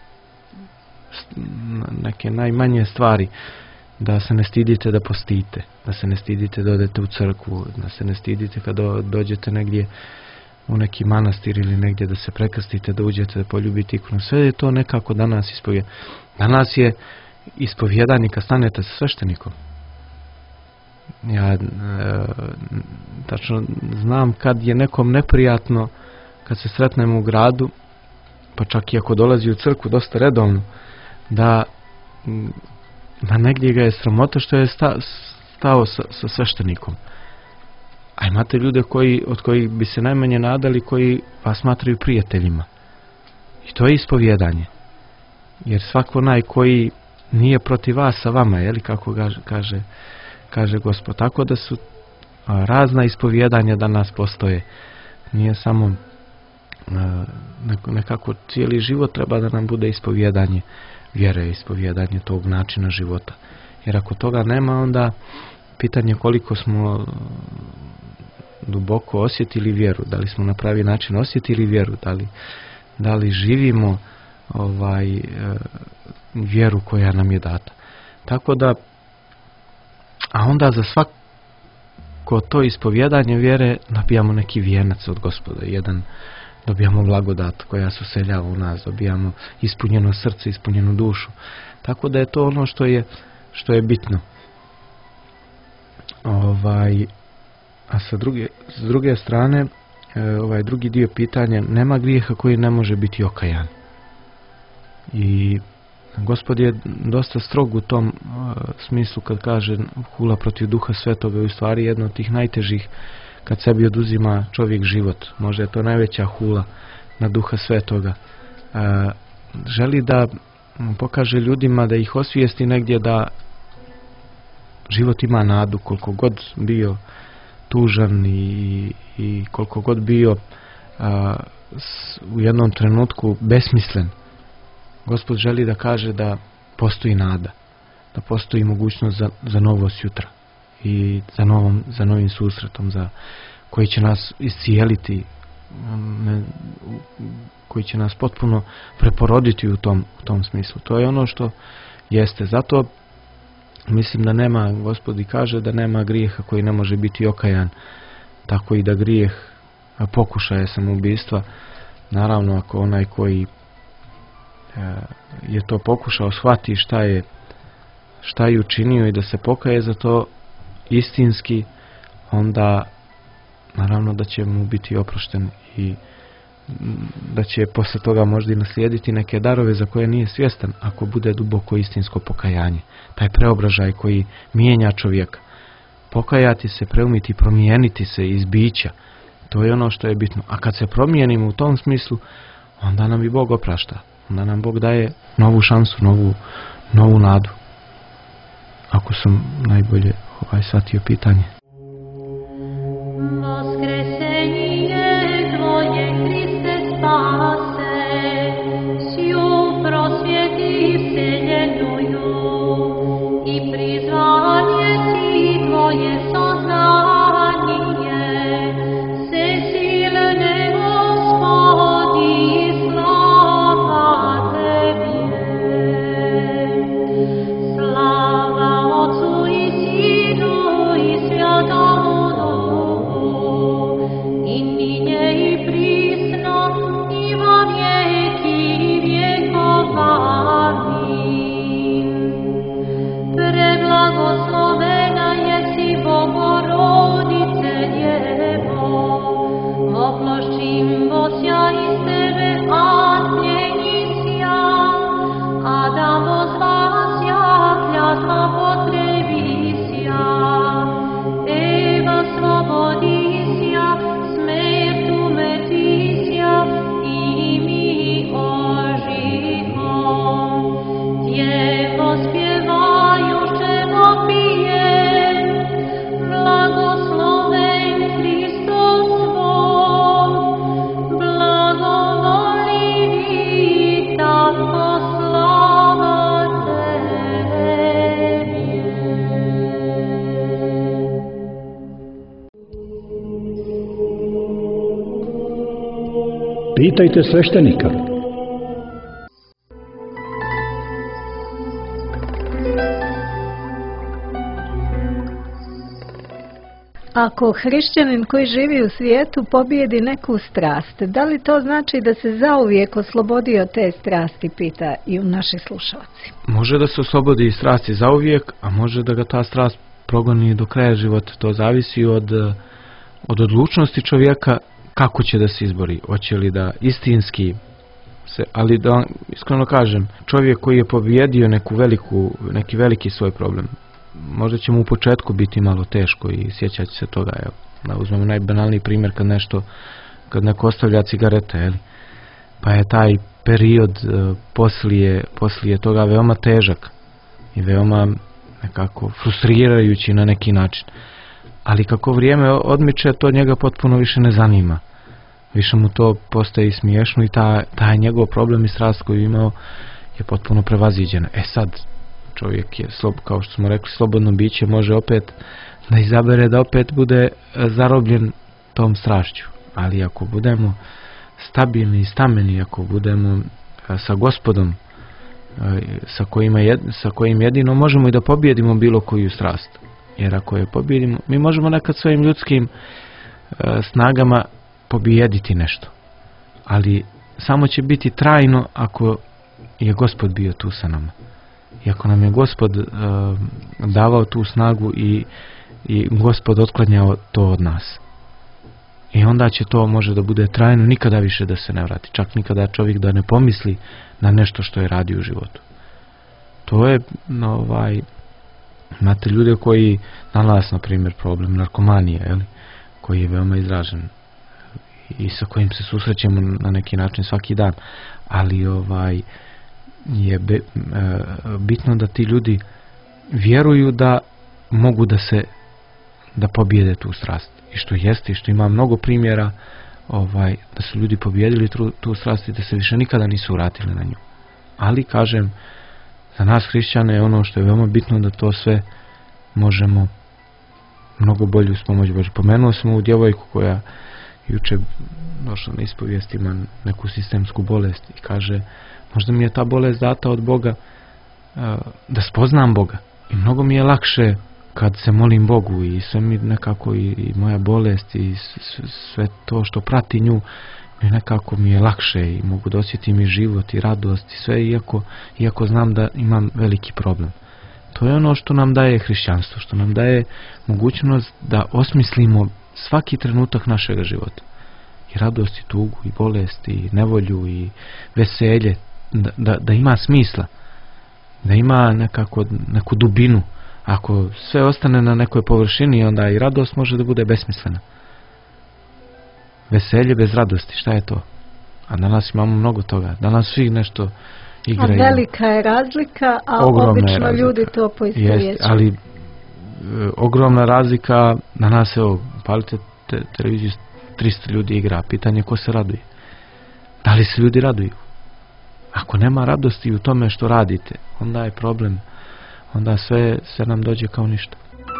neke najmanje stvari da se ne stidite da postite, da se ne stidite da odete u crkvu, da se ne stidite kada dođete negdje u neki manastir ili negdje da se prekrstite, da uđete, da poljubite ikonu. Sve je to nekako danas ispovjedanje. Danas je ispovjedanje kad stanete sa sveštenikom. Ja e, tačno znam kad je nekom neprijatno kad se sretnemo u gradu, pa čak i ako dolazi u crkvu dosta redovno, da, da negdje ga je sramota što je sta, stao sa, sa sveštenikom. A imate ljude koji, od kojih bi se najmanje nadali, koji vas smatraju prijateljima. I to je ispovjedanje. Jer svako onaj koji nije protiv vas sa vama, jeli, kako kaže, kaže Gospod. Tako da su a, razna ispovjedanja danas postoje. Nije samo a, nekako cijeli život treba da nam bude ispovjedanje vjere, ispovjedanje tog načina života. Jer ako toga nema, onda pitanje koliko smo duboko osjetili vjeru, da li smo na pravi način osjetili vjeru, da li, da li živimo ovaj, vjeru koja nam je data. Tako da, a onda za svako to ispovjedanje vjere nabijamo neki vijenac od Gospoda, jedan dobijamo blagodat koja se useljava u nas, dobijamo ispunjeno srce, ispunjenu dušu. Tako da je to ono što je, što je bitno. Ovaj, a sa druge, s druge strane, ovaj drugi dio pitanja, nema grijeha koji ne može biti okajan. I Gospod je dosta strog u tom uh, smislu kad kaže hula protiv Duha Svetoga, u stvari jedno od tih najtežih kad sebi oduzima čovjek život. Možda je to najveća hula na Duha Svetoga. Uh, želi da pokaže ljudima, da ih osvijesti negdje da život ima nadu, koliko god bio tužan i, i koliko god bio a, s, u jednom trenutku besmislen. Gospod želi da kaže da postoji nada, da postoji mogućnost za, za novost jutra i za, novom, za novim susretom, za koji će nas iscijeliti, koji će nas potpuno preporoditi u tom, u tom smislu. To je ono što jeste. Zato mislim da nema, Gospod i kaže da nema grijeha koji ne može biti okajan, tako i da grijeh pokušaja samoubistva, naravno ako onaj koji je to pokušao shvati šta je šta je učinio i da se pokaje za to istinski, onda naravno da će mu biti oprošten i da će posle toga možda i naslijediti neke darove za koje nije svjestan, ako bude duboko istinsko pokajanje. Taj preobražaj koji mijenja čovjeka. Pokajati se, preumiti, promijeniti se iz bića. To je ono što je bitno. A kad se promijenimo u tom smislu, onda nam i Bog oprašta. Onda nam Bog daje novu šansu, novu, novu nadu. Ako sam najbolje ovaj shvatio pitanje. Slava Otcu i Synu i Świętemu Pitajte sveštenika. Ako hrišćanin koji živi u svijetu pobijedi neku strast, da li to znači da se zauvijek oslobodi od te strasti, pita i u naši slušalci. Može da se oslobodi strasti zauvijek, a može da ga ta strast progoni do kraja života. To zavisi od, od odlučnosti čovjeka kako će da se izbori. Hoće li da istinski se, ali da iskreno kažem, čovjek koji je pobijedio neku veliku, neki veliki svoj problem, možda će mu u početku biti malo teško i sjećat će se toga. Evo, da uzmemo najbanalniji primjer kad nešto, kad neko ostavlja cigarete, jeli, pa je taj period uh, poslije, poslije toga veoma težak i veoma nekako frustrirajući na neki način. Ali kako vrijeme odmiče, to njega potpuno više ne zanima. Više mu to postaje smiješno i ta, taj njegov problem i strast koju je imao je potpuno prevaziđena. E sad, čovjek je, slob, kao što smo rekli, slobodno biće, može opet da izabere da opet bude zarobljen tom strašću. Ali ako budemo stabilni i stameni, ako budemo sa Gospodom, sa kojim, jed, sa kojim jedino možemo i da pobjedimo bilo koju strast. Jer ako je pobjedimo, mi možemo nekad svojim ljudskim snagama pobijediti nešto. Ali samo će biti trajno ako je Gospod bio tu sa nama. I ako nam je Gospod uh, davao tu snagu i, i Gospod otklanjao to od nas. I onda će to može da bude trajno, nikada više da se ne vrati. Čak nikada čovjek da ne pomisli na nešto što je radio u životu. To je, no, ovaj, imate ljude koji nalaze, na primjer, problem narkomanije, jeli, koji je veoma izražen i sa kojim se susrećemo na neki način svaki dan. Ali ovaj je be, e, bitno da ti ljudi vjeruju da mogu da se da pobijede tu strast. I što jeste, i što ima mnogo primjera ovaj, da su ljudi pobijedili tu, tu strast i da se više nikada nisu vratili na nju. Ali, kažem, za nas hrišćane je ono što je veoma bitno da to sve možemo mnogo bolje uz pomoć Božju. Pomenuo smo u djevojku koja juče došla na ispovijest, ima neku sistemsku bolest i kaže, možda mi je ta bolest data od Boga uh, da spoznam Boga. I mnogo mi je lakše kad se molim Bogu i sve mi nekako i, i moja bolest i sve to što prati nju, i nekako mi je lakše i mogu da osjetim i život i radost i sve, iako, iako znam da imam veliki problem. To je ono što nam daje hrišćanstvo, što nam daje mogućnost da osmislimo svaki trenutak našega života. I radost, i tugu, i bolest, i nevolju, i veselje, da, da, da ima smisla, da ima nekako, neku dubinu. Ako sve ostane na nekoj površini, onda i radost može da bude besmislena. Veselje bez radosti, šta je to? A danas imamo mnogo toga. Danas svi nešto igraju. A velika je razlika, a ogromna obično ljudi to poistovjećuju. Ali e, ogromna razlika, na nas, evo, palite te, televiziju, tristo ljudi igra. Pitanje ko se raduje. Da li se ljudi raduju? Ako nema radosti u tome što radite, onda je problem. Onda sve, sve nam dođe kao ništa.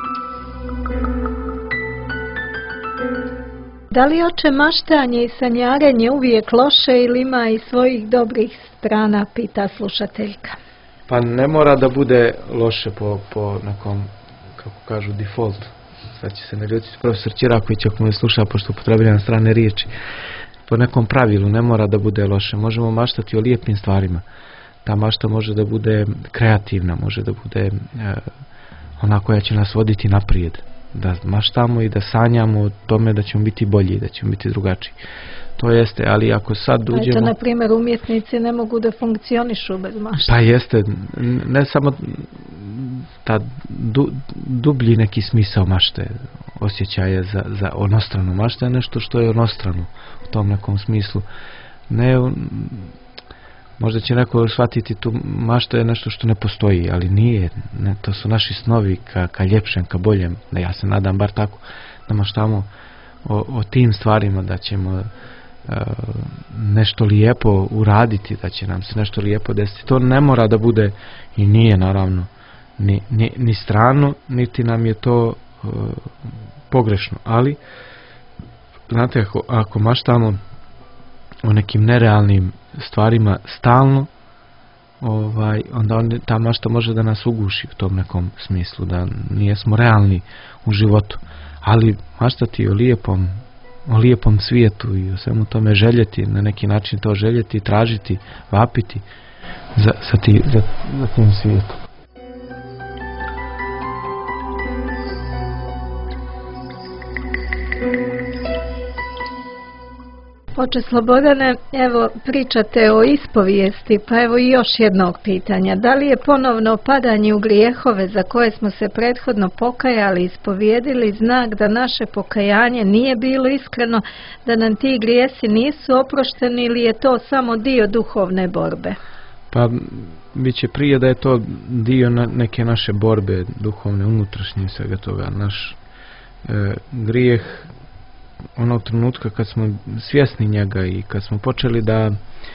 Da li, oče, maštanje i sanjarenje uvijek loše ili ima i svojih dobrih strana, pita slušateljka. Pa ne mora da bude loše po, po nekom, kako kažu, default. Sad će se naljutiti profesor Čiraković ako me sluša, pošto upotrebljam strane riječi. Po nekom pravilu ne mora da bude loše. Možemo maštati o lijepim stvarima. Ta mašta može da bude kreativna, može da bude e, ona koja će nas voditi naprijed. Da maštamo i da sanjamo o tome da ćemo biti bolji, da ćemo biti drugačiji. To jeste, ali ako sad uđemo... Eto, na primjer, umjetnici ne mogu da funkcionišu bez mašte. Pa jeste, ne samo ta du, dublji neki smisao mašte, osjećaje za, za onostranu. Mašta je nešto što je onostrano u tom nekom smislu. Ne... Možda će neko shvatiti tu mašta je nešto što ne postoji, ali nije. Ne, to su naši snovi ka, ka ljepšem, ka boljem. Da ja se nadam bar tako da maštamo o, o tim stvarima, da ćemo uh, nešto lijepo uraditi, da će nam se nešto lijepo desiti. To ne mora da bude i nije naravno ni, ni, ni strano, niti nam je to uh, pogrešno. Ali, znate, ako, ako maštamo o nekim nerealnim stvarima stalno, ovaj, onda on, ta mašta može da nas uguši u tom nekom smislu, da nijesmo realni u životu. Ali maštati o lijepom, o lijepom svijetu i o svemu tome željeti, na neki način to željeti, tražiti, vapiti za, za, ti, za, za tim svijetom. Oče Slobodane, evo pričate o ispovijesti, pa evo i još jednog pitanja. Da li je ponovno padanje u grijehove za koje smo se prethodno pokajali i ispovijedili znak da naše pokajanje nije bilo iskreno, da nam ti grijesi nisu oprošteni ili je to samo dio duhovne borbe? Pa bit će prije da je to dio na, neke naše borbe duhovne, unutrašnje svega toga. Naš e, grijeh onog trenutka kad smo svjesni njega i kad smo počeli da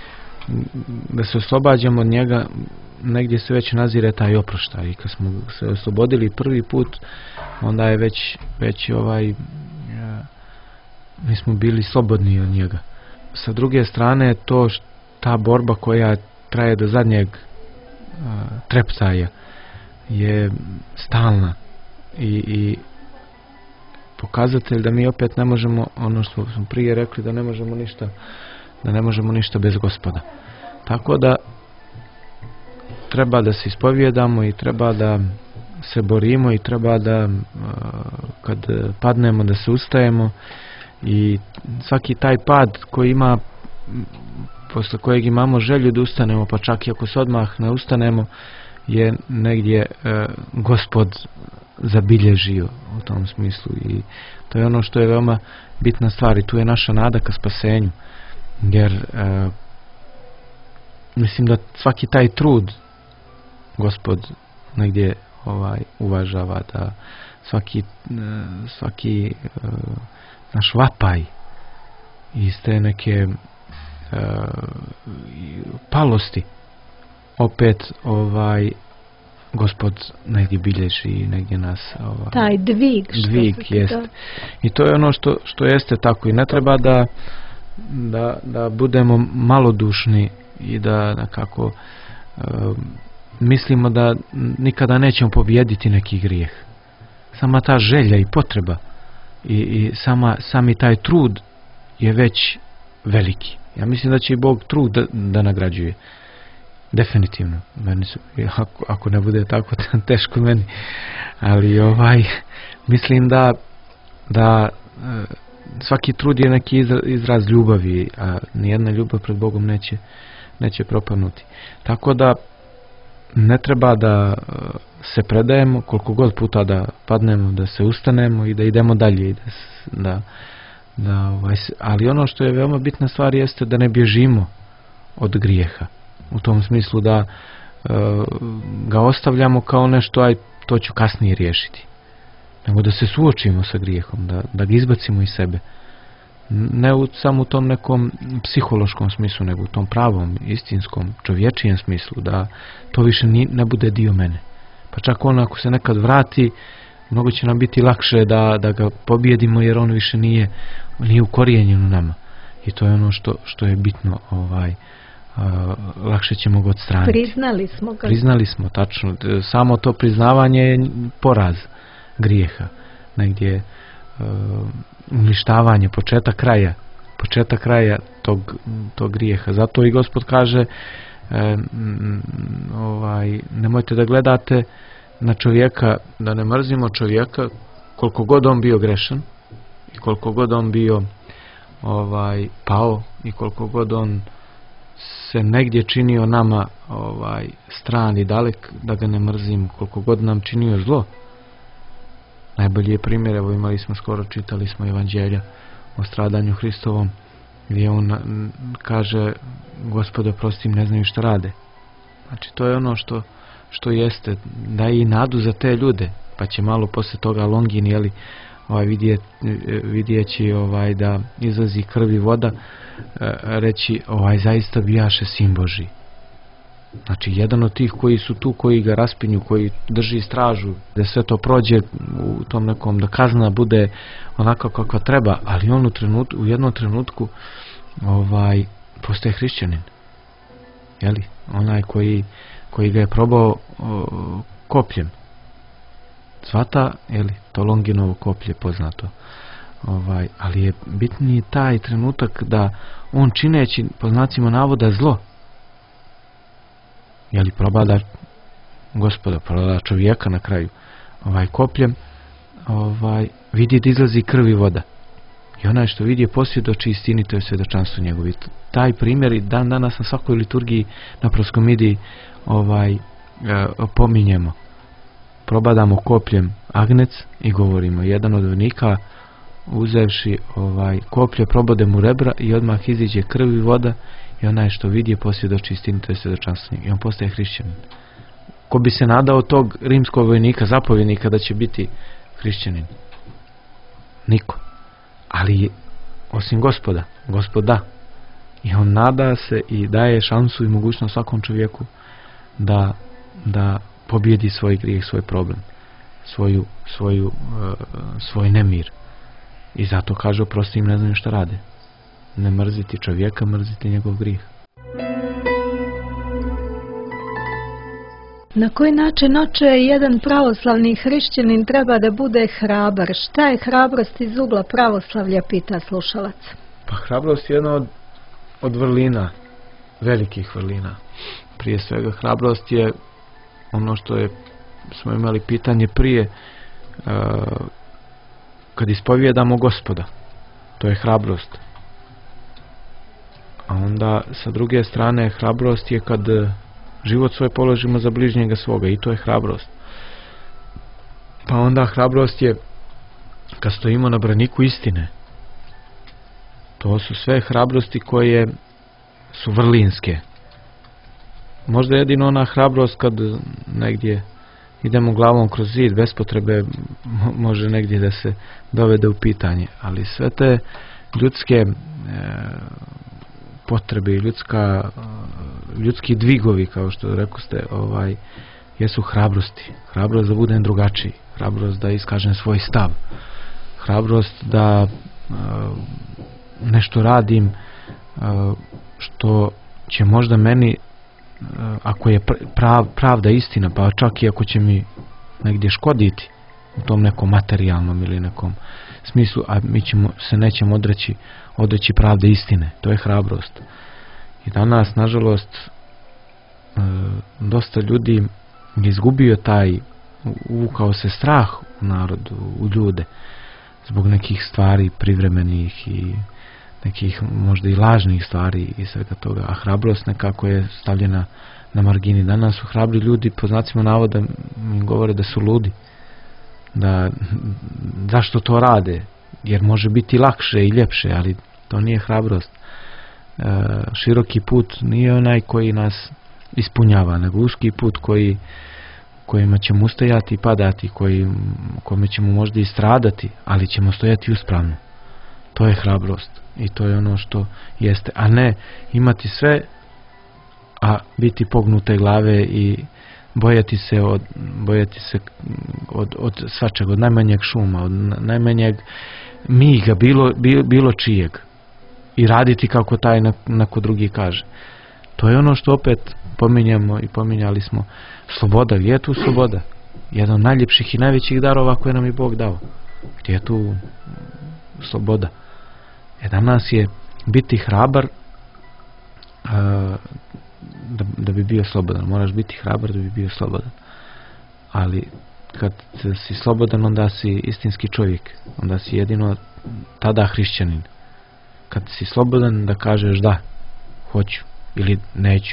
da se oslobađamo od njega, negdje se već nazire taj oproštaj i kad smo se oslobodili prvi put, onda je već, već ovaj ja, mi smo bili slobodni od njega. Sa druge strane, to što, ta borba koja traje do zadnjeg a, treptaja je stalna i, i pokazatelj da mi opet ne možemo, ono što smo prije rekli, da ne možemo ništa, da ne možemo ništa bez Gospoda. Tako da treba da se ispovijedamo i treba da se borimo i treba da kad padnemo da se ustajemo i svaki taj pad koji ima, posle kojeg imamo želju da ustanemo, pa čak i ako se odmah ne ustanemo, je negdje e, Gospod zabilježio u tom smislu i to je ono što je veoma bitna stvar i tu je naša nada ka spasenju, jer e, mislim da svaki taj trud Gospod negdje ovaj uvažava, da svaki, e, svaki e, naš vapaj iz te neke e, palosti opet ovaj Gospod negdje bilježi i negdje nas ovaj, taj dvig, dvig jest. Da. I to je ono što, što jeste tako i ne treba da, da, da budemo malodušni i da nekako uh, mislimo da nikada nećemo pobijediti neki grijeh. Sama ta želja i potreba i, i sama, sami taj trud je već veliki. Ja mislim da će i Bog trud da, da nagrađuje. Definitivno. Meni su, ako, ako ne bude tako, teško meni. Ali ovaj, mislim da, da svaki trud je neki izraz, izraz ljubavi, a nijedna ljubav pred Bogom neće, neće propadnuti. Tako da ne treba da se predajemo koliko god puta da padnemo, da se ustanemo i da idemo dalje. I da, da, da, ovaj, ali ono što je veoma bitna stvar jeste da ne bježimo od grijeha. U tom smislu da e, ga ostavljamo kao nešto, aj to ću kasnije riješiti. Nego da se suočimo sa grijehom, da, da ga izbacimo iz sebe. Ne u, samo u tom nekom psihološkom smislu, nego u tom pravom, istinskom, čovječijem smislu, da to više ni, ne bude dio mene. Pa čak on ako se nekad vrati, mnogo će nam biti lakše da, da ga pobijedimo, jer on više nije, nije ukorijenjen u nama. I to je ono što, što je bitno, ovaj, Uh, lakše ćemo ga odstraniti. Priznali smo ga. Priznali smo, tačno. Samo to priznavanje je poraz grijeha. Negdje uh, uništavanje, početak kraja. Početak kraja tog, tog grijeha. Zato i Gospod kaže um, ovaj, nemojte da gledate na čovjeka, da ne mrzimo čovjeka koliko god on bio grešan i koliko god on bio ovaj, pao i koliko god on se negdje činio nama ovaj stran i dalek, da ga ne mrzim koliko god nam činio zlo. Najbolji je primjer, evo imali smo skoro, čitali smo evanđelja o stradanju Hristovom, gdje on kaže Gospode oprosti im, ne znaju šta rade. Znači to je ono što, što jeste, daje i nadu za te ljude, pa će malo poslije toga Longin jeli, ovaj, vidjet, vidjeći ovaj, da izlazi krv i voda, reći ovaj zaista bijaše sin Božji. Znači jedan od tih koji su tu, koji ga raspinju, koji drži stražu, da sve to prođe u tom nekom, da kazna bude onako kakva treba, ali on u, trenut, u jednom trenutku ovaj, postaje hrišćanin. Jeli? Onaj koji, koji ga je probao o, kopljem. Svata, jeli, to Longinovo koplje poznato. Ovaj, ali je bitniji taj trenutak da on čineći, po znacima navoda, zlo, jeli, probada Gospoda, probada čovjeka na kraju, ovaj, kopljem, ovaj, vidi da izlazi krv i voda. I onaj što vidi je posvjedoči istini, to je svjedočanstvo njegovi. Taj primjer i dan danas na svakoj liturgiji na proskomidiji ovaj, e, pominjemo. Probadamo kopljem agnec i govorimo. Jedan od vojnika uzevši ovaj, koplje probode mu rebra i odmah iziđe krv i voda i onaj što vidi je posvjedoči istini, to je svjedočanstvo njegovi. I on postaje hrišćanin. Ko bi se nadao tog rimskog vojnika, zapovjednika, da će biti hrišćanin? Niko. Ali osim Gospoda, Gospod da. I on nada se i daje šansu i mogućnost svakom čovjeku da, da pobjedi svoj grijeh, svoj problem, svoju, svoju, uh, svoj nemir. I zato kaže, oprosti im, ne znaju šta rade. Ne mrziti čovjeka, mrziti njegov grijeh. Na koji način, oče, jedan pravoslavni hrišćanin treba da bude hrabar? Šta je hrabrost iz ugla pravoslavlja, pita slušalac. Pa hrabrost je jedna od, od vrlina, velikih vrlina. Prije svega hrabrost je ono što je, smo imali pitanje prije, uh, kad ispovjedamo Gospoda. To je hrabrost. A onda sa druge strane hrabrost je kad život svoj položimo za bližnjega svoga, i to je hrabrost. Pa onda hrabrost je kad stojimo na braniku istine. To su sve hrabrosti koje su vrlinske. Možda jedino ona hrabrost kad negdje idemo glavom kroz zid, bez potrebe može negdje da se dovede u pitanje. Ali sve te ljudske e, potrebe i ljudska, ljudski dvigovi, kao što rekoste, ovaj, jesu hrabrosti. Hrabrost da budem drugačiji, hrabrost da iskažem svoj stav, hrabrost da uh, nešto radim uh, što će možda meni, uh, ako je prav, pravda, istina, pa čak i ako će mi negdje škoditi u tom nekom materijalnom ili nekom smislu, a mi ćemo, se nećemo odreći odreći pravde istine. To je hrabrost. I danas, nažalost, e, dosta ljudi je izgubio taj, uvukao se strah u narodu, u ljude, zbog nekih stvari privremenih i nekih možda i lažnih stvari i svega toga. A hrabrost nekako je stavljena na margini. Danas su hrabri ljudi, po znacima navoda, mi govore da su ludi. Da, zašto to rade? Jer može biti lakše i ljepše, ali to nije hrabrost. E, široki put nije onaj koji nas ispunjava, nego uski put koji, kojima ćemo ustajati i padati, koji, kojima ćemo možda i stradati, ali ćemo stojati uspravno. To je hrabrost i to je ono što jeste. A ne imati sve, a biti pognute glave i bojati se od, bojati se od, od svačeg, od najmanjeg šuma, od najmanjeg miga, bilo, bilo, bilo čijeg. I raditi kako taj neko drugi kaže. To je ono što opet pominjamo i pominjali smo. Sloboda, gdje je tu sloboda? Jedan od najljepših i najvećih darova koje nam je Bog dao. Gdje je tu sloboda? E danas je biti hrabar uh, da, da bi bio slobodan. Moraš biti hrabar da bi bio slobodan. Ali kad si slobodan, onda si istinski čovjek. Onda si jedino tada hrišćanin. Kad si slobodan da kažeš da, hoću ili neću.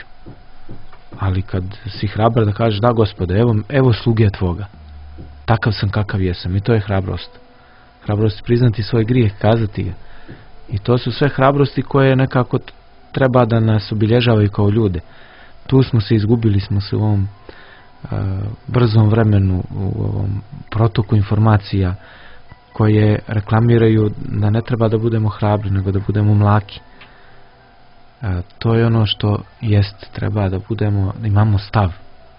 Ali kad si hrabar da kažeš da, Gospode, evo, evo sluge tvoga. Takav sam kakav jesam. I to je hrabrost. Hrabrost je priznati svoj grijeh, kazati ga. I to su sve hrabrosti koje nekako treba da nas obilježavaju kao ljude. Tu smo se izgubili, smo se u ovom uh, brzom vremenu, u ovom protoku informacija koje reklamiraju da ne treba da budemo hrabri, nego da budemo mlaki. Uh, to je ono što jest, treba da budemo, da imamo stav.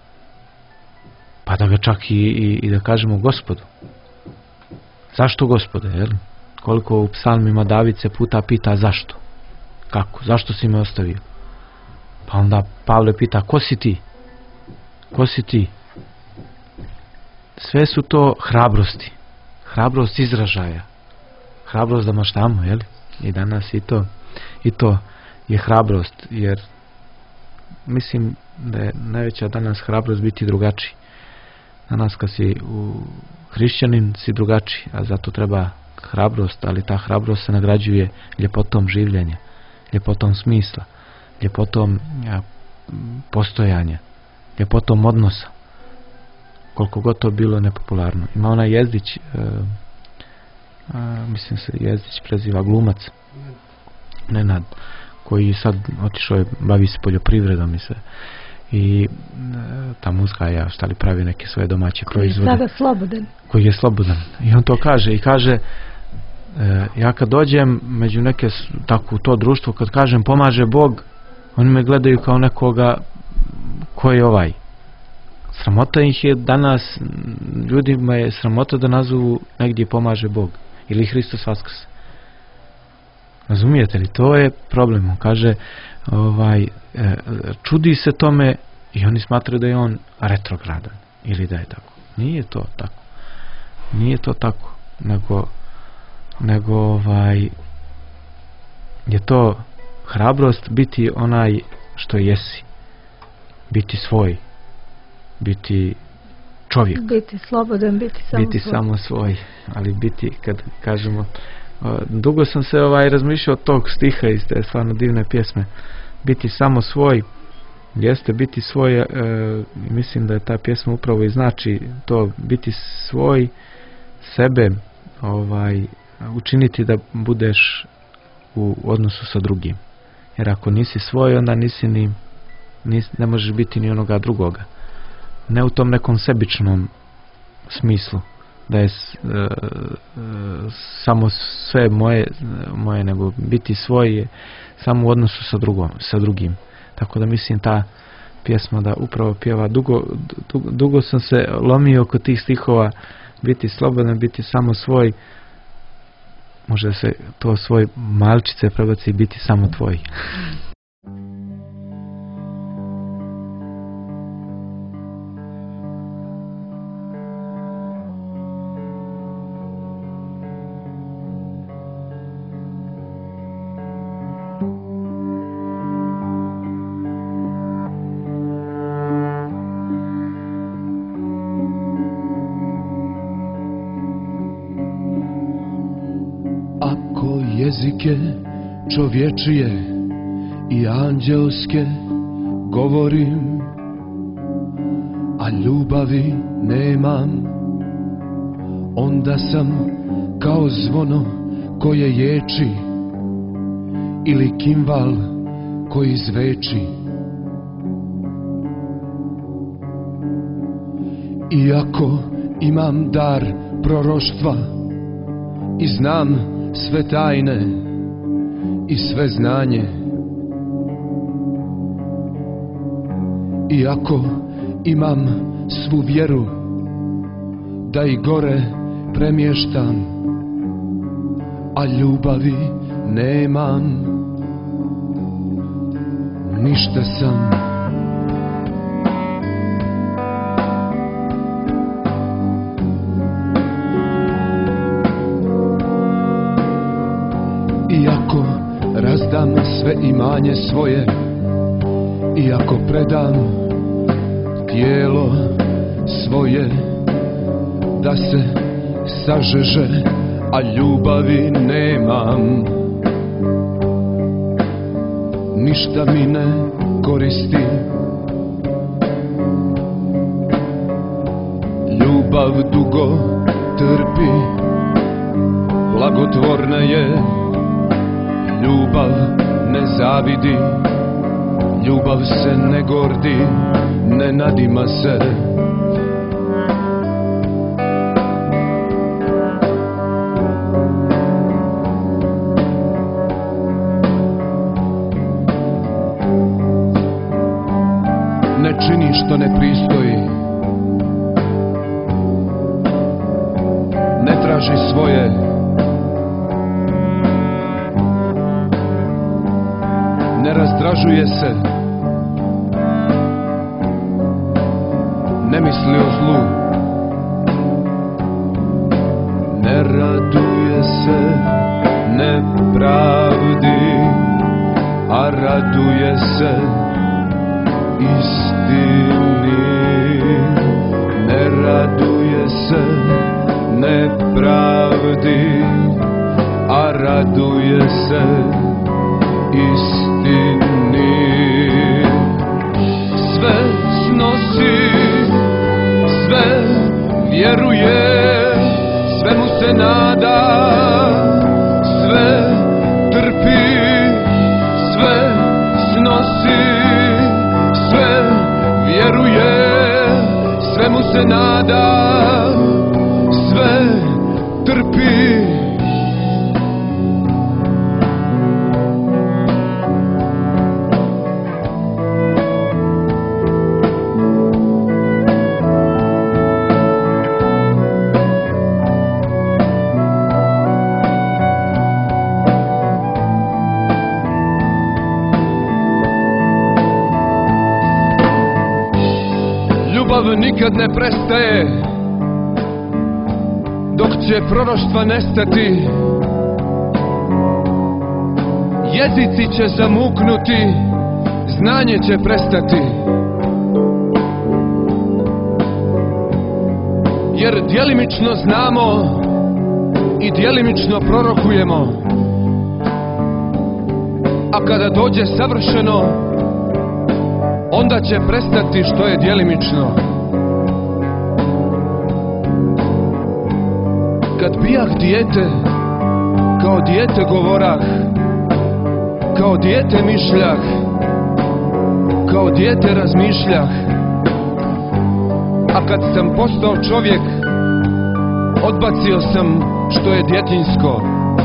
Pa da ga čak i, i, i da kažemo Gospodu. Zašto, Gospode, jel? Koliko u psalmima David se puta pita zašto. Kako? Zašto si me ostavio? Pa onda Pavle pita, ko si ti? Ko si ti? Sve su to hrabrosti. Hrabrost izražaja. Hrabrost da maštamo, jel? I danas i to, i to je hrabrost, jer mislim da je najveća danas hrabrost biti drugačiji. Danas kad si u hrišćanin si drugačiji, a zato treba hrabrost, ali ta hrabrost se nagrađuje ljepotom življenja, ljepotom smisla, ljepotom ja, postojanja, ljepotom odnosa. Koliko god to bilo nepopularno. Ima onaj Jezdić, e, a, mislim se Jezdić preziva glumac, Nenad, koji sad otišao je, bavi se poljoprivredom i sve. I e, tamo uzgaja, šta li pravi neke svoje domaće proizvode. Koji je sada slobodan. Koji je slobodan. I on to kaže. I kaže, e, ja kad dođem među neke, tako u to društvo, kad kažem pomaže Bog, oni me gledaju kao nekoga ko je ovaj. Sramota ih je danas, ljudima je sramota da nazovu negdje pomaže Bog. Ili Hristos vaskrse. Razumijete li? To je problem. On kaže, ovaj, e, čudi se tome i oni smatraju da je on retrogradan. Ili da je tako. Nije to tako. Nije to tako. Nego, nego ovaj, je to hrabrost biti onaj što jesi. Biti svoj. Biti čovjek. Biti slobodan, biti samo biti svoj. samo svoj. Ali biti, kad kažemo, dugo sam se ovaj razmišljao od tog stiha iz te stvarno divne pjesme. Biti samo svoj, jeste biti svoj, e, mislim da je ta pjesma upravo i znači to, biti svoj, sebe ovaj, učiniti da budeš u odnosu sa drugim. Jer ako nisi svoj, onda nisi ni, nis, ne možeš biti ni onoga drugoga. Ne u tom nekom sebičnom smislu da je e, e, samo sve moje, moje, nego biti svoj je samo u odnosu sa, drugom, sa drugim. Tako da mislim ta pjesma da upravo pjeva, dugo, dugo, dugo sam se lomio oko tih stihova, biti slobodan, biti samo svoj, može se to svoj malčice prebaci, biti samo tvoj. Jezike čovječije i anđelske govorim, a ljubavi nemam, onda sam kao zvono koje ječi ili kimval koji zveči. Iako imam dar proroštva i znam sve tajne i sve znanje, iako imam svu vjeru da i gore premještam, a ljubavi nemam, ništa sam. Iako razdam sve imanje svoje, iako predam tijelo svoje da se sažeže, a ljubavi nemam, ništa mi ne koristi. Ljubav dugo trpi, blagotvorna je. Ljubav ne zavidi, ljubav se ne gordi, ne nadima se. Ne čini što ne pristoji, ne traži svoje. istražuje se, ne misli o zlu, ne raduje se nepravdi, a raduje se istini. Ne raduje se nepravdi, a raduje se istini. Sve snosi, sve vjeruje, sve mu se nada, sve trpi, sve snosi, sve vjeruje, sve mu se nada, sve trpi. Ljubav nikad ne prestaje, dok će proroštva nestati. Jezici će zamuknuti, znanje će prestati. Jer djelimično znamo i djelimično prorokujemo. A kada dođe savršeno, onda će prestati što je djelimično. Kad bijah dijete, kao dijete govorah, kao dijete mišljah, kao dijete razmišljah. A kad sam postao čovjek, odbacio sam što je djetinjsko.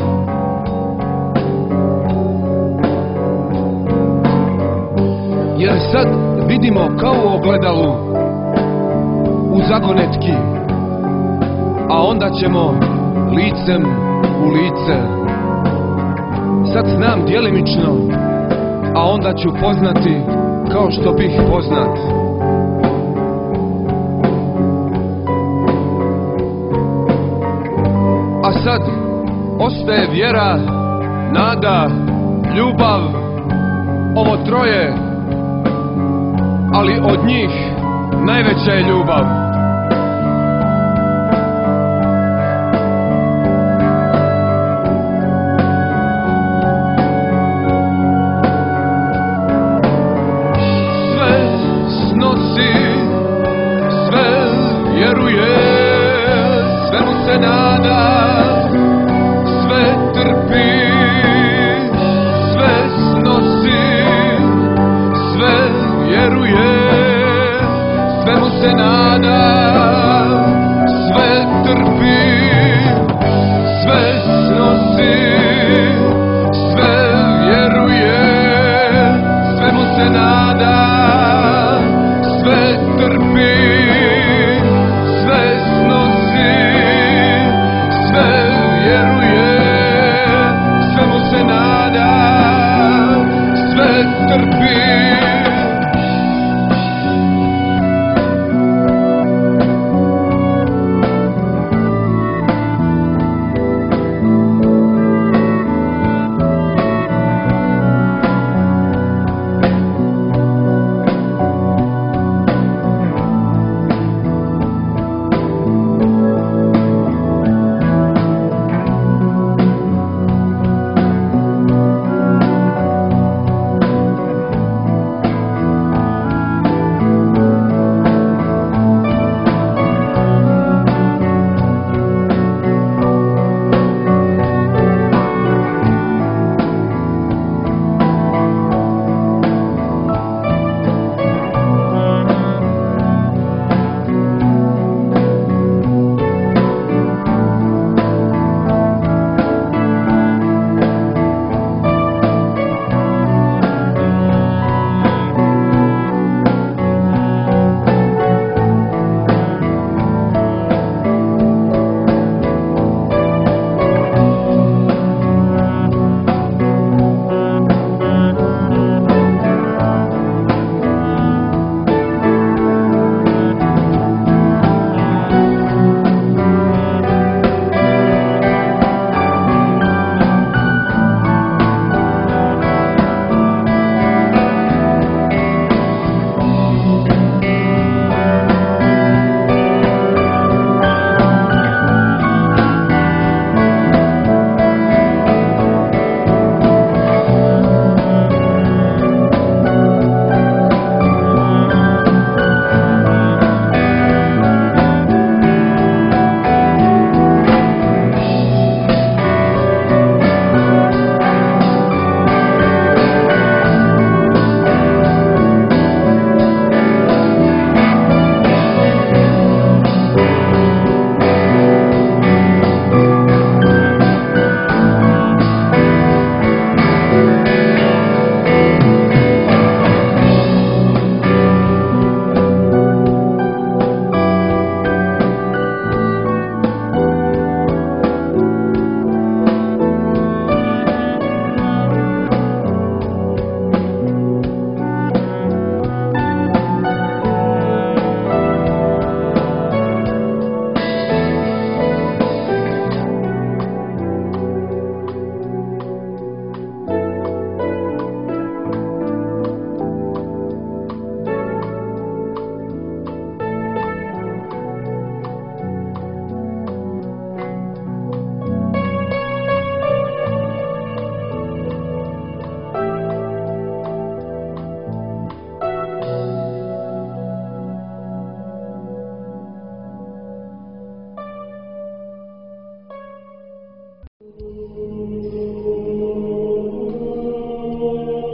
Jer sad vidimo kao u ogledalu, u zagonetki, a onda ćemo licem u lice. Sad znam djelimično, a onda ću poznati kao što bih poznat. A sad ostaje vjera, nada, ljubav, ovo troje, ali od njih najveća je ljubav. Sve snosi, sve vjeruje, sve mu se nada, sve trpi, sve snosi, sve vjeruje, sve mu se nada.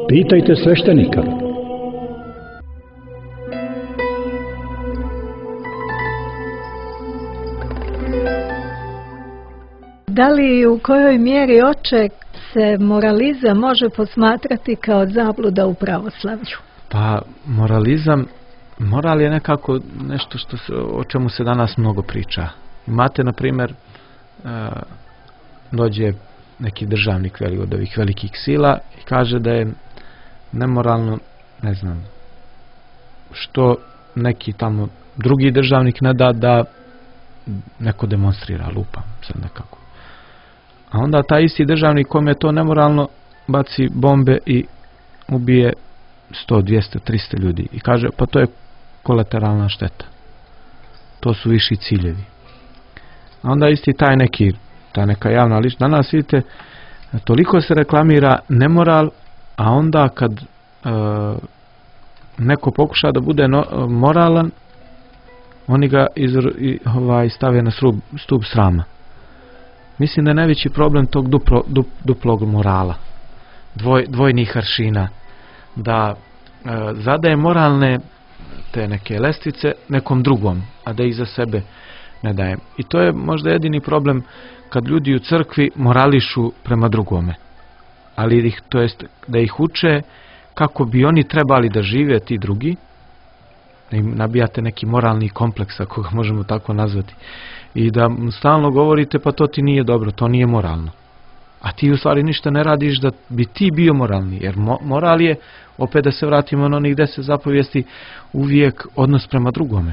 Pitajte sveštenika. Da li i u kojoj mjeri, oče, se moralizam može posmatrati kao zabluda u pravoslavlju? Pa moralizam, moral je nekako nešto što se, o čemu se danas mnogo priča. Imate, na primjer, dođe neki državnik veli od ovih velikih sila i kaže da je nemoralno, ne znam, što neki tamo drugi državnik ne da da neko demonstrira, lupa sad nekako. A onda taj isti državnik kome je to nemoralno baci bombe i ubije sto, dvjesto, tristo ljudi i kaže pa to je kolateralna šteta. To su viši ciljevi. A onda isti taj neki, ta neka javna ličnost. Danas vidite, toliko se reklamira nemoral, a onda kad e, neko pokuša da bude no, moralan, oni ga iz, ovaj, stave na stup, stup srama. Mislim da je najveći problem tog duplo, dup, duplog morala, dvoj, dvojnih aršina, da e, zadaje moralne te neke lestvice nekom drugom, a da ih za sebe ne daje. I to je možda jedini problem kad ljudi u crkvi morališu prema drugome. Ali ih, to jest da ih uče kako bi oni trebali da žive, ti drugi, da im nabijate neki moralni kompleks, ako ga možemo tako nazvati. I da stalno govorite pa to ti nije dobro, to nije moralno. A ti u stvari ništa ne radiš da bi ti bio moralni. Jer mo moral je, opet da se vratimo na onih deset zapovijesti, uvijek odnos prema drugome.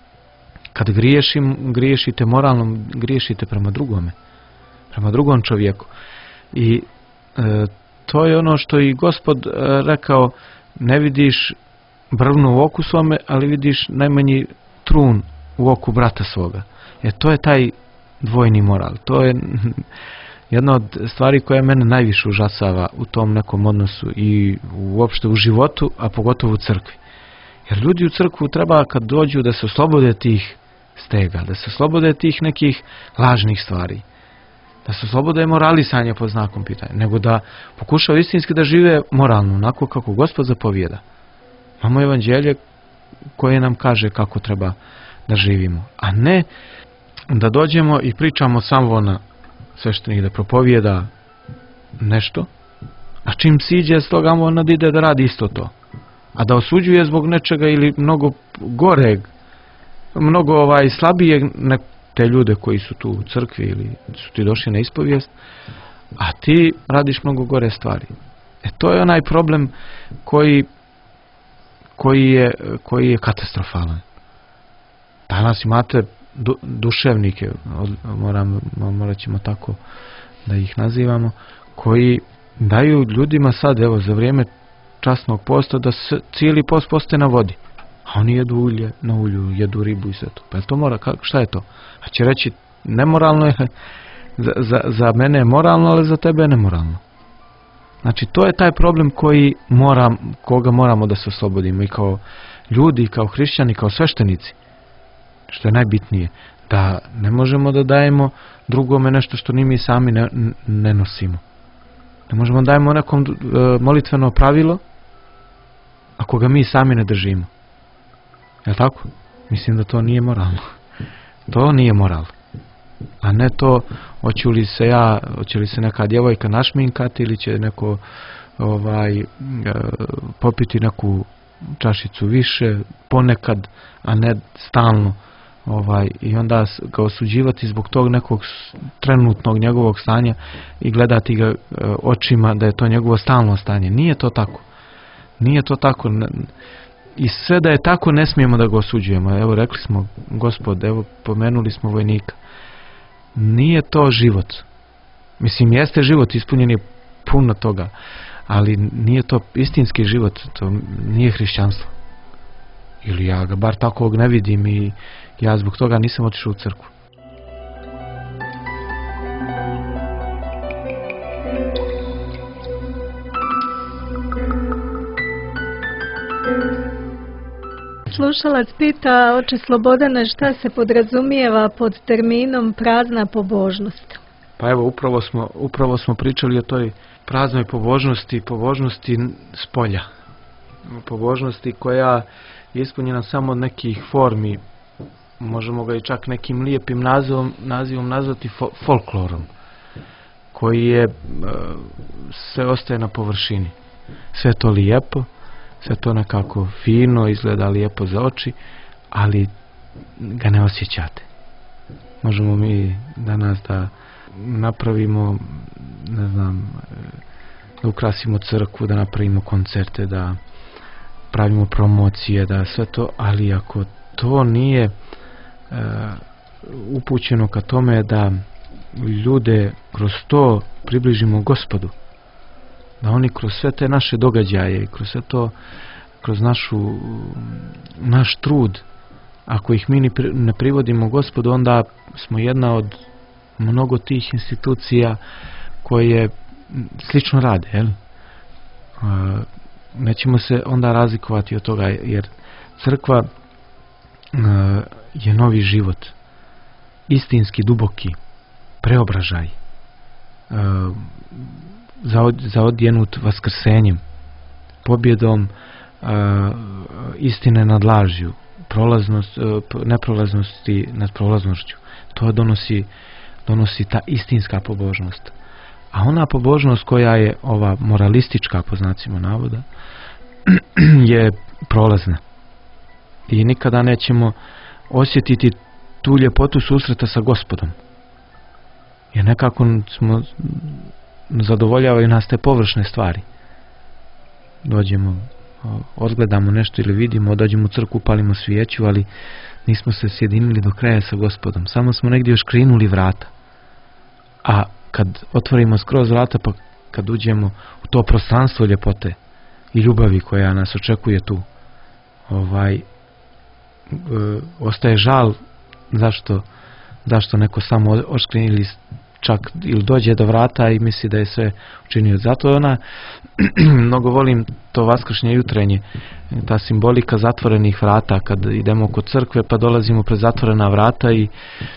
Kad griješim, griješite moralno, griješite prema drugome. Prema drugom čovjeku. I e, to je ono što i Gospod e, rekao, ne vidiš brvnu u oku svome, ali vidiš najmanji trun u oku brata svoga. Jer to je taj dvojni moral. To je jedna od stvari koja mene najviše užasava u tom nekom odnosu i uopšte u životu, a pogotovo u crkvi. Jer ljudi u crkvu treba kad dođu da se oslobode tih stega, da se oslobode tih nekih lažnih stvari, da se oslobode moralisanja pod znakom pitanja, nego da pokušaju istinski da žive moralno, onako kako Gospod zapovijeda. Imamo evanđelje koje nam kaže kako treba da živimo, a ne da dođemo i pričamo samo na sveštenik da propovijeda nešto, a čim siđe s toga on ide da radi isto to. A da osuđuje zbog nečega ili mnogo goreg, mnogo ovaj slabijeg ne, te ljude koji su tu u crkvi ili su ti došli na ispovijest, a ti radiš mnogo gore stvari. E to je onaj problem koji, koji, je, koji je katastrofalan. Danas imate du, duševnike, moram, morat ćemo tako da ih nazivamo, koji daju ljudima sad, evo, za vrijeme časnog posta da se cijeli post postaje na vodi. A oni jedu ulje, na ulju, jedu ribu i sve to. Pa je to mora, kako, šta je to? A će reći, nemoralno je, za, za, za mene je moralno, ali za tebe je nemoralno. Znači, to je taj problem koji moram, koga moramo da se oslobodimo i kao ljudi, kao hrišćani, kao sveštenici. Što je najbitnije, da ne možemo da dajemo drugome nešto što ni mi sami ne, ne nosimo. Ne možemo da dajemo nekom uh, molitveno pravilo ako ga mi sami ne držimo. Je li tako? Mislim da to nije moralno. To nije moral. A ne to, hoću li se ja, hoće li se neka djevojka našminkati ili će neko ovaj, uh, popiti neku čašicu više ponekad, a ne stalno. Ovaj, i onda ga osuđivati zbog tog nekog trenutnog njegovog stanja i gledati ga e, očima da je to njegovo stalno stanje. Nije to tako. Nije to tako. I sve da je tako ne smijemo da ga osuđujemo. Evo rekli smo, Gospod, evo pomenuli smo vojnika. Nije to život. Mislim, jeste život, ispunjen je puno toga, ali nije to istinski život, to nije hrišćanstvo. Ili ja ga bar takvog ne vidim i ja zbog toga nisam otišao u crkvu. Slušalac pita, oče Slobodane, šta se podrazumijeva pod terminom prazna pobožnost? Pa evo, upravo smo, upravo smo pričali o toj praznoj pobožnosti, pobožnosti s polja. Pobožnosti koja je ispunjena samo od nekih formi, možemo ga i čak nekim lijepim nazivom, nazivom nazvati fo, folklorom, koji je, sve ostaje na površini. Sve to lijepo, sve to nekako fino, izgleda lijepo za oči, ali ga ne osjećate. Možemo mi danas da napravimo, ne znam, da ukrasimo crkvu, da napravimo koncerte, da pravimo promocije, da sve to, ali ako to nije e, upućeno ka tome da ljude kroz to približimo Gospodu, da oni kroz sve te naše događaje, kroz sve to, kroz našu, naš trud, ako ih mi ne privodimo Gospodu, onda smo jedna od mnogo tih institucija koje slično rade, jel? Nećemo se onda razlikovati od toga, jer crkva je novi život, istinski, duboki preobražaj, zaodjenut vaskrsenjem, pobjedom istine nad lažju, prolaznost, neprolaznosti nad prolaznošću. To donosi, donosi ta istinska pobožnost. A ona pobožnost koja je ova moralistička, po znacima navoda, je prolazna. I nikada nećemo osjetiti tu ljepotu susreta sa Gospodom. Jer nekako smo, zadovoljavaju nas te površne stvari. Dođemo, odgledamo nešto ili vidimo, dođemo u crkvu, palimo svijeću, ali nismo se sjedinili do kraja sa Gospodom. Samo smo negdje još krenuli vrata. A kad otvorimo skroz vrata, pa kad uđemo u to prostranstvo ljepote i ljubavi koja nas očekuje tu, ovaj, e, ostaje žal zašto, zašto neko samo oškrini ili čak ili dođe do vrata i misli da je sve učinio. Zato ona, mnogo volim to vaskršnje jutrenje, ta simbolika zatvorenih vrata, kad idemo kod crkve pa dolazimo pred zatvorena vrata i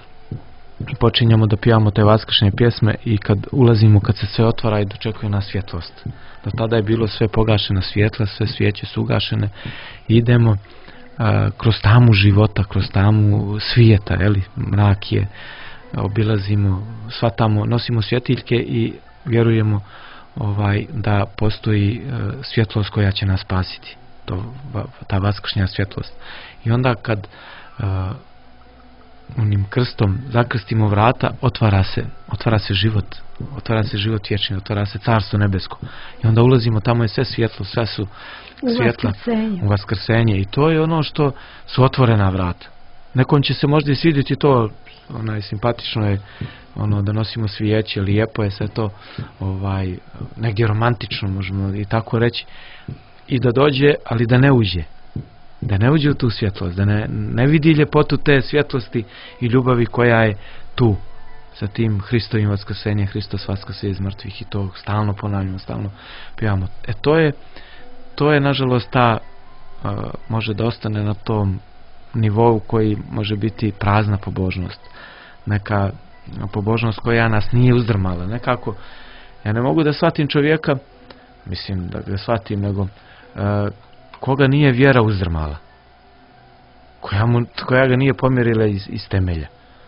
i počinjemo da pijamo te vaskršnje pjesme i kad ulazimo, kad se sve otvara i dočekuje nas svjetlost. Do tada je bilo sve pogašena svjetla, sve svijeće su ugašene. Idemo a, kroz tamu života, kroz tamu svijeta, jeli, mrak je, obilazimo, svatamo, nosimo svjetiljke i vjerujemo ovaj, da postoji a, svjetlost koja će nas spasiti. To, ta vaskršnja svjetlost. I onda kad a, onim krstom zakrstimo vrata, otvara se, otvara se život, otvara se život vječni, otvara se carstvo nebesko. I onda ulazimo, tamo je sve svjetlo, sve su svjetla u vaskrsenje. I to je ono što su otvorena vrata. Nekom će se možda i svidjeti to, onaj, simpatično je ono da nosimo svijeće, lijepo je sve to, ovaj, negdje romantično možemo i tako reći, i da dođe, ali da ne uđe. Da ne uđe u tu svjetlost, da ne, ne vidi ljepotu te svjetlosti i ljubavi koja je tu sa tim Hristovim vaskrsenjem, Hristos vaskrse iz mrtvih, i to stalno ponavljamo, stalno pijamo. E to je, to je nažalost ta, uh, može da ostane na tom nivou koji može biti prazna pobožnost. Neka pobožnost koja nas nije uzdrmala. Nekako, ja ne mogu da shvatim čovjeka, mislim da ga shvatim, nego uh, koga nije vjera uzdrmala, koja, mu, koja ga nije pomjerila iz, iz temelja.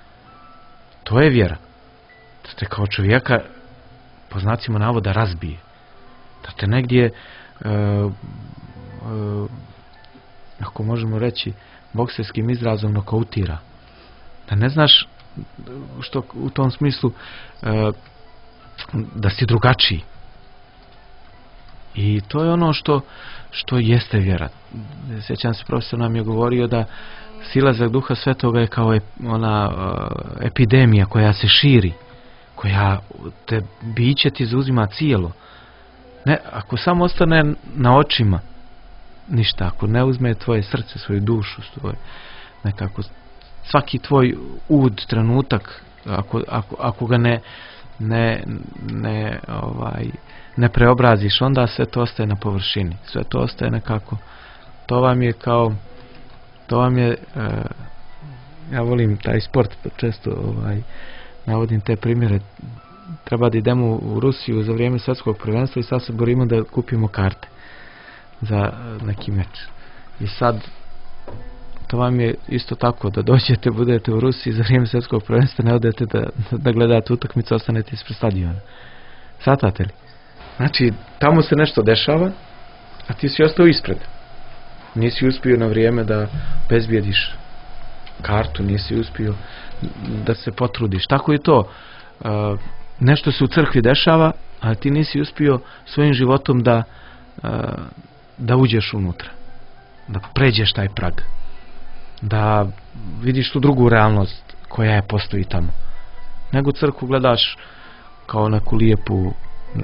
To je vjera. Da te kao čovjeka, po znacima navoda, razbije. Da te negdje, uh, uh, ako možemo reći bokserskim izrazom, nokautira. Da ne znaš što u tom smislu uh, da si drugačiji. I to je ono što što jeste vjera. Sjećam se, profesor nam je govorio da silazak Duha Svetoga je kao ona uh, epidemija koja se širi, koja te biće ti zauzima cijelo. Ne, ako samo ostane na očima, ništa. Ako ne uzme tvoje srce, svoju dušu, svoje, nekako svaki tvoj ud, trenutak, ako, ako, ako ga ne ne, ne ovaj ne preobraziš, onda sve to ostaje na površini, sve to ostaje nekako, to vam je kao, to vam je, uh, ja volim taj sport, često ovaj, navodim te primjere, treba da idemo u Rusiju za vrijeme svjetskog prvenstva i sad se borimo da kupimo karte za neki meč. I sad to vam je isto tako, da dođete, budete u Rusiji za vrijeme svjetskog prvenstva, ne odete da, da gledate utakmicu, ostanete ispred stadiona. Svatate li? Znači, tamo se nešto dešava, a ti si ostao ispred. Nisi uspio na vrijeme da bezbijediš kartu, nisi uspio da se potrudiš. Tako je to. Uh, nešto se u crkvi dešava, a ti nisi uspio svojim životom da, uh, da uđeš unutra. Da pređeš taj prag. Da vidiš tu drugu realnost koja je postoji tamo. Nego crkvu gledaš kao neku lijepu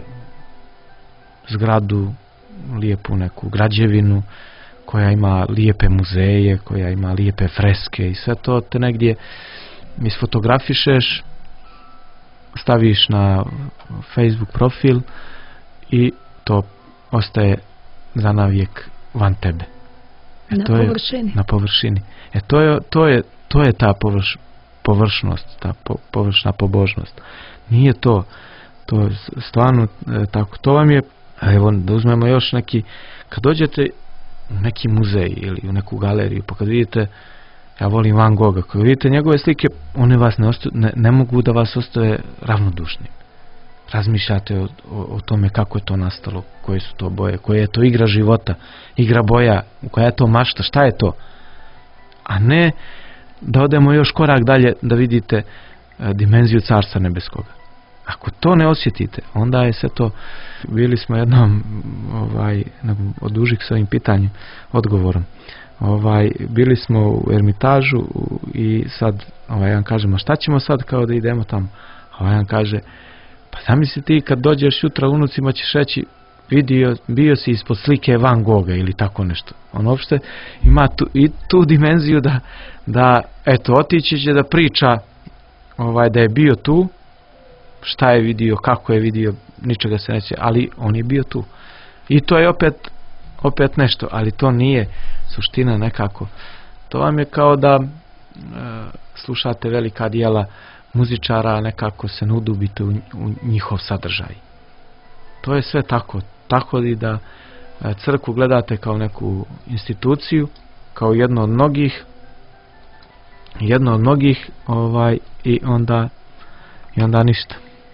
zgradu, lijepu neku građevinu koja ima lijepe muzeje, koja ima lijepe freske i sve to te negdje isfotografišeš, staviš na Facebook profil i to ostaje za navijek van tebe. E, na to površini. Je, na površini. E to je, to je, to je ta površ, površnost, ta po, površna pobožnost. Nije to, to je stvarno e, tako. To vam je, evo da uzmemo još neki, kad dođete u neki muzej ili u neku galeriju, pa kad vidite, ja volim Van Gogha, kad vidite njegove slike, one vas ne, osta, ne, ne mogu da vas ostave ravnodušnim. Razmišljate o, o, o tome kako je to nastalo, koje su to boje, koja je to igra života, igra boja, koja je to mašta, šta je to? A ne da odemo još korak dalje da vidite a, dimenziju Carstva nebeskoga. Ako to ne osjetite, onda je sve to. Bili smo jednom ovaj, odužih s ovim pitanjem, odgovorom. Ovaj, bili smo u Ermitažu i sad ovaj, ja kažem, a šta ćemo sad kao da idemo tamo? A ovaj kaže, pa zamisli ti kad dođeš jutra unucima ćeš reći, vidio, bio si ispod slike Van Gogha ili tako nešto. On uopšte ima tu, i tu dimenziju da, da eto, otići će da priča ovaj, da je bio tu, šta je vidio, kako je vidio, ničega se neće, ali on je bio tu. I to je opet, opet nešto, ali to nije suština nekako. To vam je kao da e, slušate velika dijela muzičara, nekako se ne udubite u, u njihov sadržaj. To je sve tako. Tako i da e, crkvu gledate kao neku instituciju, kao jedno od mnogih, jedno od mnogih, ovaj, i onda, i onda ništa.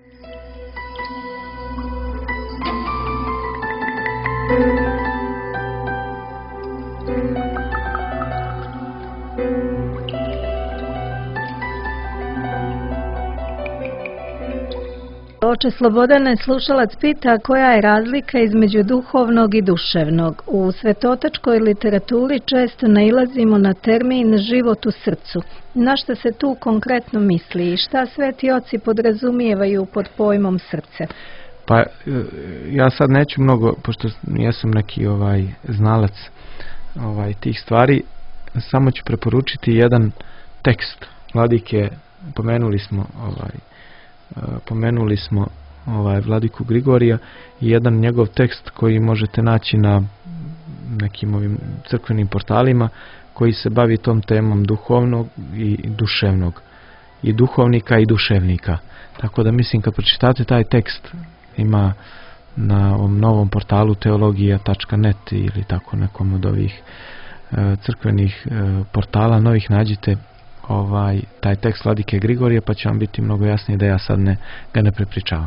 Oče Slobodane, slušalac pita koja je razlika između duhovnog i duševnog. U svetotačkoj literaturi često nailazimo na termin život u srcu. Na šta se tu konkretno misli i šta sveti oci podrazumijevaju pod pojmom srce? Pa ja sad neću mnogo, pošto jesam neki ovaj znalac ovaj tih stvari, samo ću preporučiti jedan tekst Vladike, pomenuli smo ovaj pomenuli smo ovaj Vladiku Grigorija i jedan njegov tekst koji možete naći na nekim ovim crkvenim portalima koji se bavi tom temom duhovnog i duševnog, i duhovnika i duševnika. Tako da mislim kad pročitate taj tekst, ima na ovom novom portalu teologija tačka net ili tako nekom od ovih e, crkvenih e, portala novih, nađite ovaj taj tekst Vladike Grigorija, pa će vam biti mnogo jasnije da ja sad ne, ga ne prepričavam.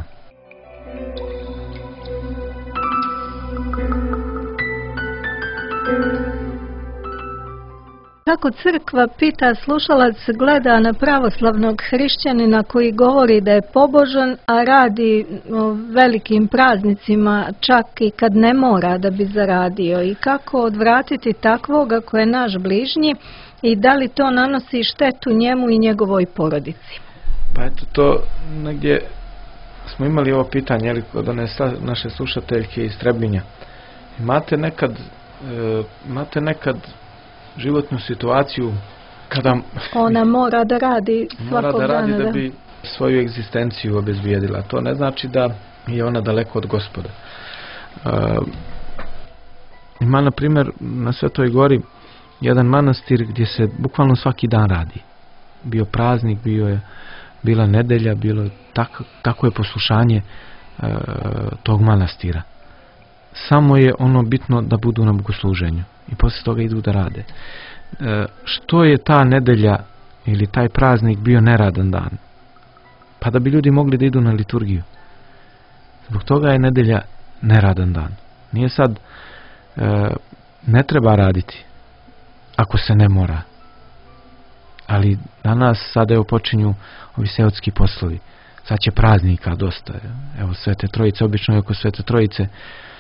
Kako crkva, pita slušalac, gleda na pravoslavnog hrišćanina koji govori da je pobožan, a radi o velikim praznicima čak i kad ne mora da bi zaradio, i kako odvratiti takvoga ko je naš bližnji i da li to nanosi štetu njemu i njegovoj porodici? Pa eto, to negdje smo imali ovo pitanje, jel, od one naše slušateljke iz Trebinja. Imate nekad e, imate nekad životnu situaciju kada ona mora da radi svakog mora da radi dana, da bi svoju egzistenciju obezbijedila. To ne znači da je ona daleko od Gospoda. E, ima na primjer na Svetoj Gori jedan manastir gdje se bukvalno svaki dan radi. Bio praznik, bio je bila nedelja, bilo tako, tako je poslušanje e, tog manastira. Samo je ono bitno da budu na bogosluženju i poslije toga idu da rade. E, što je ta nedelja ili taj praznik bio neradan dan? Pa da bi ljudi mogli da idu na liturgiju. Zbog toga je nedelja neradan dan. Nije sad, e, ne treba raditi ako se ne mora. Ali danas sada evo počinju ovi seotski poslovi. Sad će praznika dosta. Evo Svete Trojice, obično je oko Svete Trojice. E,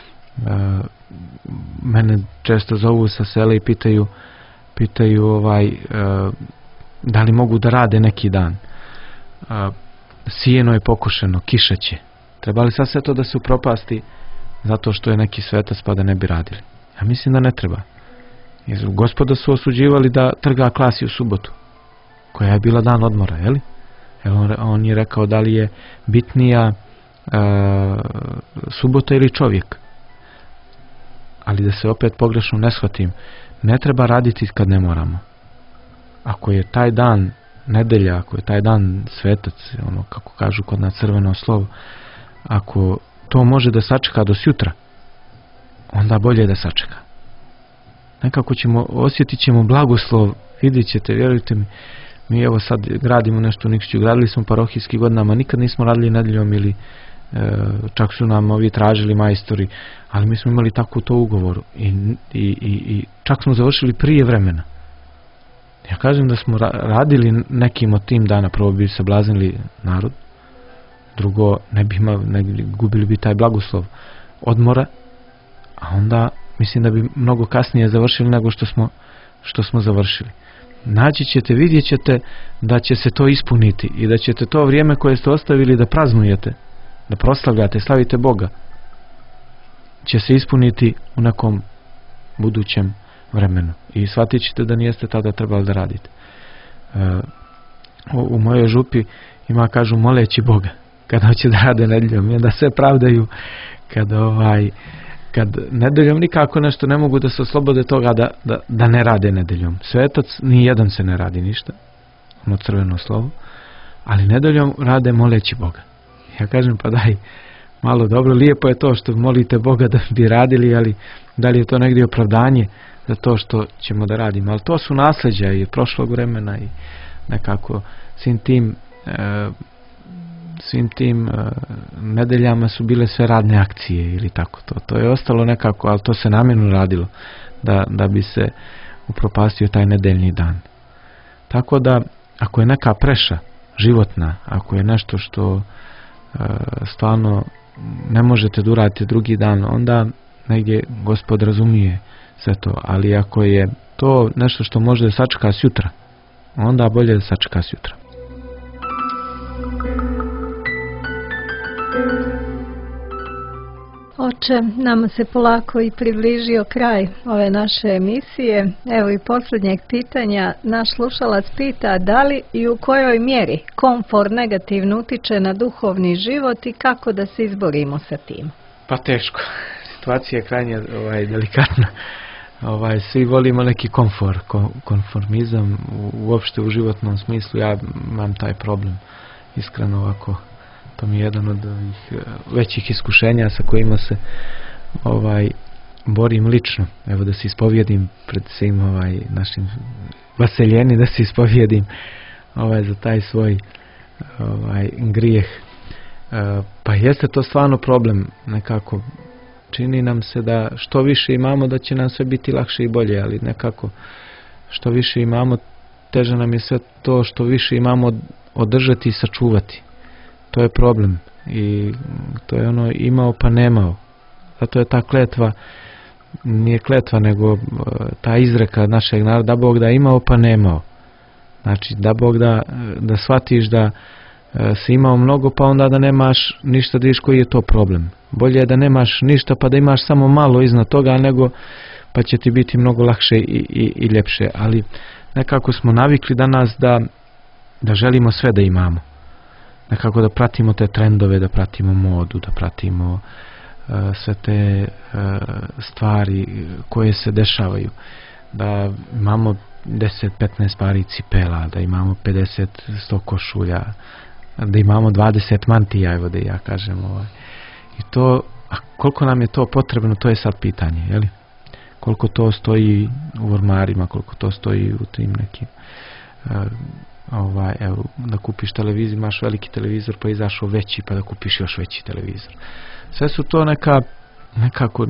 mene često zovu sa sela i pitaju, pitaju ovaj, e, da li mogu da rade neki dan. E, sijeno je pokošeno, kiša će. Treba li sad sve to da se upropasti zato što je neki svetac pa da ne bi radili? Ja mislim da ne treba. Jer Gospoda su osuđivali da trga klasi u subotu, koja je bila dan odmora, je li? On, on je rekao da li je bitnija e, subota ili čovjek. Ali da se opet pogrešno ne shvatim, ne treba raditi kad ne moramo. Ako je taj dan nedelja, ako je taj dan svetac, ono kako kažu kod nas crveno slovo, ako to može da sačeka do sutra, onda bolje da sačeka. Nekako ćemo, osjetit ćemo blagoslov, vidjet ćete, vjerujte mi, mi evo sad gradimo nešto u Nikšiću, gradili smo parohijski godinama, nikad nismo radili nedeljom ili e, čak su nam ovi tražili majstori, ali mi smo imali tako to ugovoru i, i, i, i čak smo završili prije vremena. Ja kažem da smo ra radili nekim od tim dana, prvo bi se blaznili narod, drugo ne bi, ima, ne bi gubili bi taj blagoslov odmora, a onda mislim da bi mnogo kasnije završili nego što smo, što smo završili. Naći ćete, vidjet ćete da će se to ispuniti i da ćete to vrijeme koje ste ostavili da praznujete, da proslavljate, slavite Boga, će se ispuniti u nekom budućem vremenu. I shvatit ćete da nijeste tada trebali da radite. E, u, u mojoj župi ima, kažu, moleći Boga kada hoće da rade nedeljom i onda sve pravdaju kada ovaj kad nedeljom nikako nešto ne mogu da se oslobode toga da, da, da ne rade nedeljom. Svetac, ni jedan se ne radi ništa, ono crveno slovo, ali nedeljom rade moleći Boga. Ja kažem, pa daj, malo dobro, lijepo je to što molite Boga da bi radili, ali da li je to negdje opravdanje za to što ćemo da radimo. Ali to su nasljeđa i prošlog vremena i nekako svim tim e, svim tim uh, nedeljama su bile sve radne akcije ili tako to. To je ostalo nekako, ali to se namjerno radilo da, da bi se upropastio taj nedeljni dan. Tako da, ako je neka preša životna, ako je nešto što uh, stvarno ne možete da uradite drugi dan, onda negdje Gospod razumije sve to. Ali ako je to nešto što može da sačeka sutra, onda bolje da sačeka sutra. Oče, nama se polako i približio kraj ove naše emisije. Evo i posljednjeg pitanja. Naš slušalac pita da li i u kojoj mjeri komfor negativno utiče na duhovni život i kako da se izborimo sa tim. Pa teško. Situacija je krajnje ovaj, delikatna. Ovaj, svi volimo neki komfor, konformizam uopšte u životnom smislu. Ja imam taj problem. Iskreno ovako. To mi je jedan od ovih većih iskušenja sa kojima se ovaj borim lično. Evo da se ispovjedim pred svim ovaj našim vaseljeni, da se ispovjedim ovaj za taj svoj ovaj grijeh. E, pa jeste to stvarno problem. Nekako čini nam se da što više imamo da će nam sve biti lakše i bolje, ali nekako što više imamo teže nam je sve to što više imamo održati i sačuvati. To je problem i to je ono imao pa nemao. Zato je ta kletva, nije kletva nego ta izreka našeg naroda, da Bog da imao pa nemao. Znači da Bog da, da shvatiš da si imao mnogo pa onda da nemaš ništa, da vidiš koji je to problem. Bolje je da nemaš ništa pa da imaš samo malo iznad toga nego pa će ti biti mnogo lakše i, i, i ljepše. Ali nekako smo navikli danas da, da želimo sve da imamo. Nekako da pratimo te trendove, da pratimo modu, da pratimo uh, sve te uh, stvari koje se dešavaju. Da imamo deset petnaest pari cipela, da imamo pedeset sto košulja, da imamo dvadeset mantija, evo da ja kažem. Ovaj. I to, a koliko nam je to potrebno, to je sad pitanje, jeli? Koliko to stoji u ormarima, koliko to stoji u tim nekim uh, ovaj, evo, da kupiš televizor, imaš veliki televizor pa izašao veći pa da kupiš još veći televizor. Sve su to neka nekako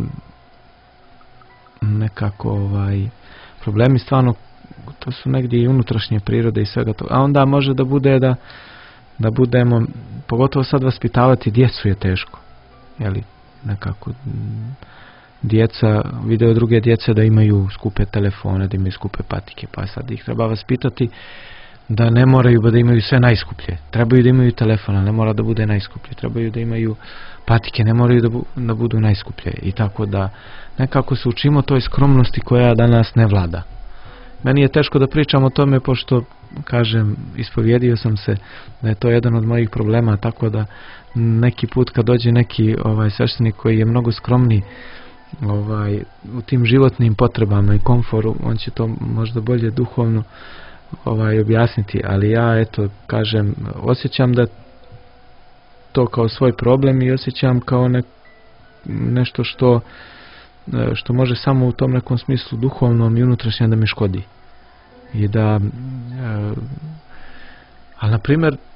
nekako ovaj problemi, stvarno to su negdje i unutrašnje prirode i svega to. A onda može da bude da da budemo, pogotovo sad vaspitavati djecu je teško. Jeli, nekako djeca, video druge djece da imaju skupe telefone, da imaju skupe patike, pa sad ih treba vaspitati da ne moraju da imaju sve najskuplje. Trebaju da imaju telefona, ne mora da bude najskuplje. Trebaju da imaju patike, ne moraju da, bu, da budu najskuplje. I tako da nekako se učimo toj skromnosti koja danas ne vlada. Meni je teško da pričam o tome, pošto, kažem, ispovjedio sam se da je to jedan od mojih problema, tako da neki put kad dođe neki ovaj sveštenik koji je mnogo skromniji ovaj, u tim životnim potrebama i komforu, on će to možda bolje duhovno ovaj, objasniti, ali ja, eto, kažem, osjećam da to kao svoj problem i osjećam kao ne, nešto što što može samo u tom nekom smislu duhovnom i unutrašnjem da mi škodi. I da e, ali na primjer e,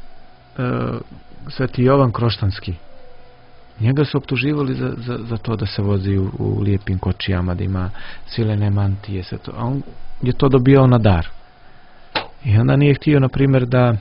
Sveti Jovan Kroštanski, njega su optuživali za, za, za to da se vozi u, u lijepim kočijama, da ima svilene mantije, sve to, a on je to dobio na dar. I onda nije htio, na primjer, da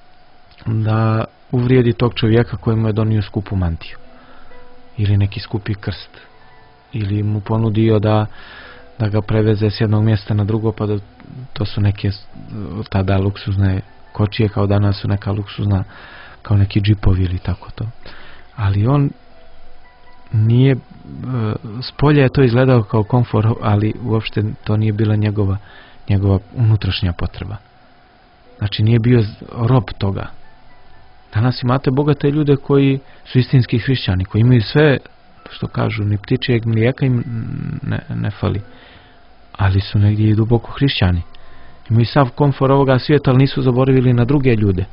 da uvrijedi tog čovjeka koji mu je donio skupu mantiju ili neki skupi krst, ili mu ponudio da da ga preveze s jednog mjesta na drugo, pa da to su neke tada luksuzne kočije, kao danas su neka luksuzna, kao neki džipovi ili tako to. Ali on nije, s polja je to izgledao kao komfor, ali uopšte to nije bila njegova, njegova unutrašnja potreba. Znači nije bio rob toga. Danas imate bogate ljude koji su istinski hrišćani, koji imaju sve, što kažu, ni ptičijeg mlijeka im ne, ne fali, ali su negdje i duboko hrišćani. Imaju sav komfor ovoga svijeta, ali nisu zaboravili na druge ljude.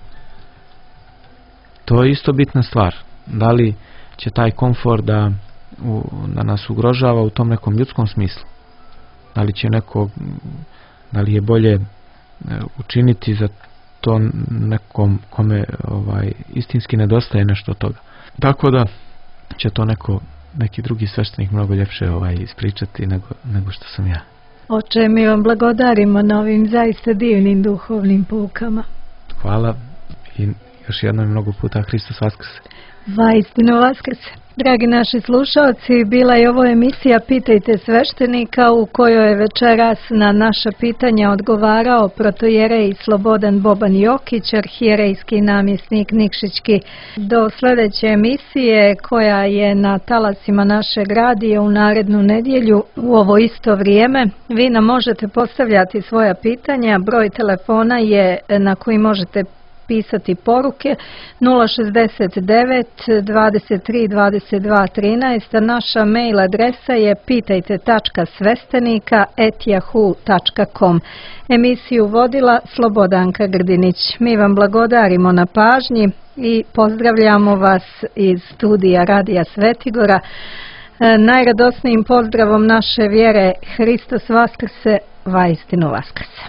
To je isto bitna stvar. Da li će taj komfor da, u, da nas ugrožava u tom nekom ljudskom smislu? Da li će neko, da li je bolje učiniti za to nekom kome ovaj, istinski nedostaje nešto od toga? Tako da će to neko, neki drugi sveštenik mnogo ljepše ovaj, ispričati nego, nego što sam ja. Oče, mi vam blagodarimo na ovim zaista divnim duhovnim poukama. Hvala i još jednom mnogo puta Hristos Vaskrse. Vaistinu Vaskrse. Dragi naši slušalci, bila je ovo emisija Pitajte sveštenika, u kojoj je večeras na naša pitanja odgovarao protojerej Slobodan Boban Jokić, arhijerejski namjesnik Nikšićki. Do sljedeće emisije, koja je na talasima našeg radija u narednu nedjelju u ovo isto vrijeme, vi nam možete postavljati svoja pitanja. Broj telefona je na koji možete pisati poruke nula šezdeset devet dvadeset tri dvadeset dva trinaest, a naša mail adresa je pitajte tačka svestenika et yahoo tačka com. Emisiju vodila Slobodanka Grdinić. Mi vam blagodarimo na pažnji i pozdravljamo vas iz studija Radija Svetigora. Najradosnijim pozdravom naše vjere: Hristos Vaskrse, vaistinu Vaskrse.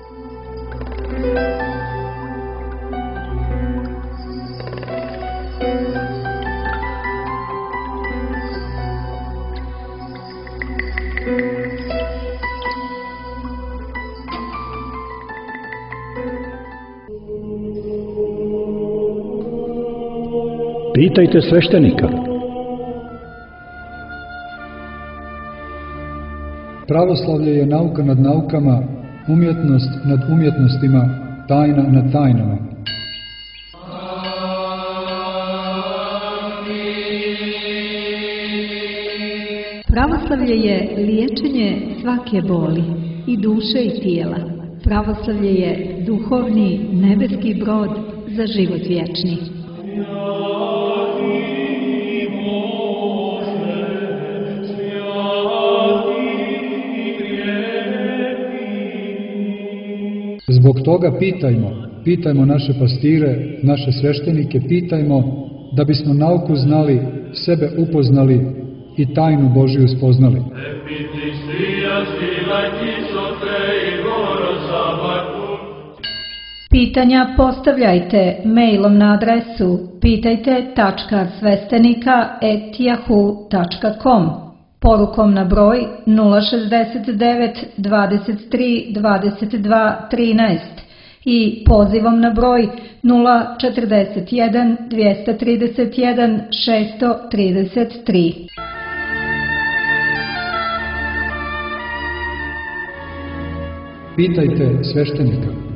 Pitajte sveštenika. Pravoslavlje je nauka nad naukama, umjetnost nad umjetnostima, tajna nad tajnama. Pravoslavlje je liječenje svake boli, i duše i tijela. Pravoslavlje je duhovni nebeski brod za život vječni. Zbog toga pitajmo, pitajmo naše pastire, naše sveštenike, pitajmo da bismo nauku znali, sebe upoznali i tajnu Božiju spoznali. Pitanja postavljajte mailom na adresu pitajte tačka svestenika at yahoo tačka com, porukom na broj nula šezdeset devet dvadeset tri dvadeset dva trinaest i pozivom na broj nula četrdeset jedan dvesta trideset jedan šesto trideset tri. Pitajte sveštenika.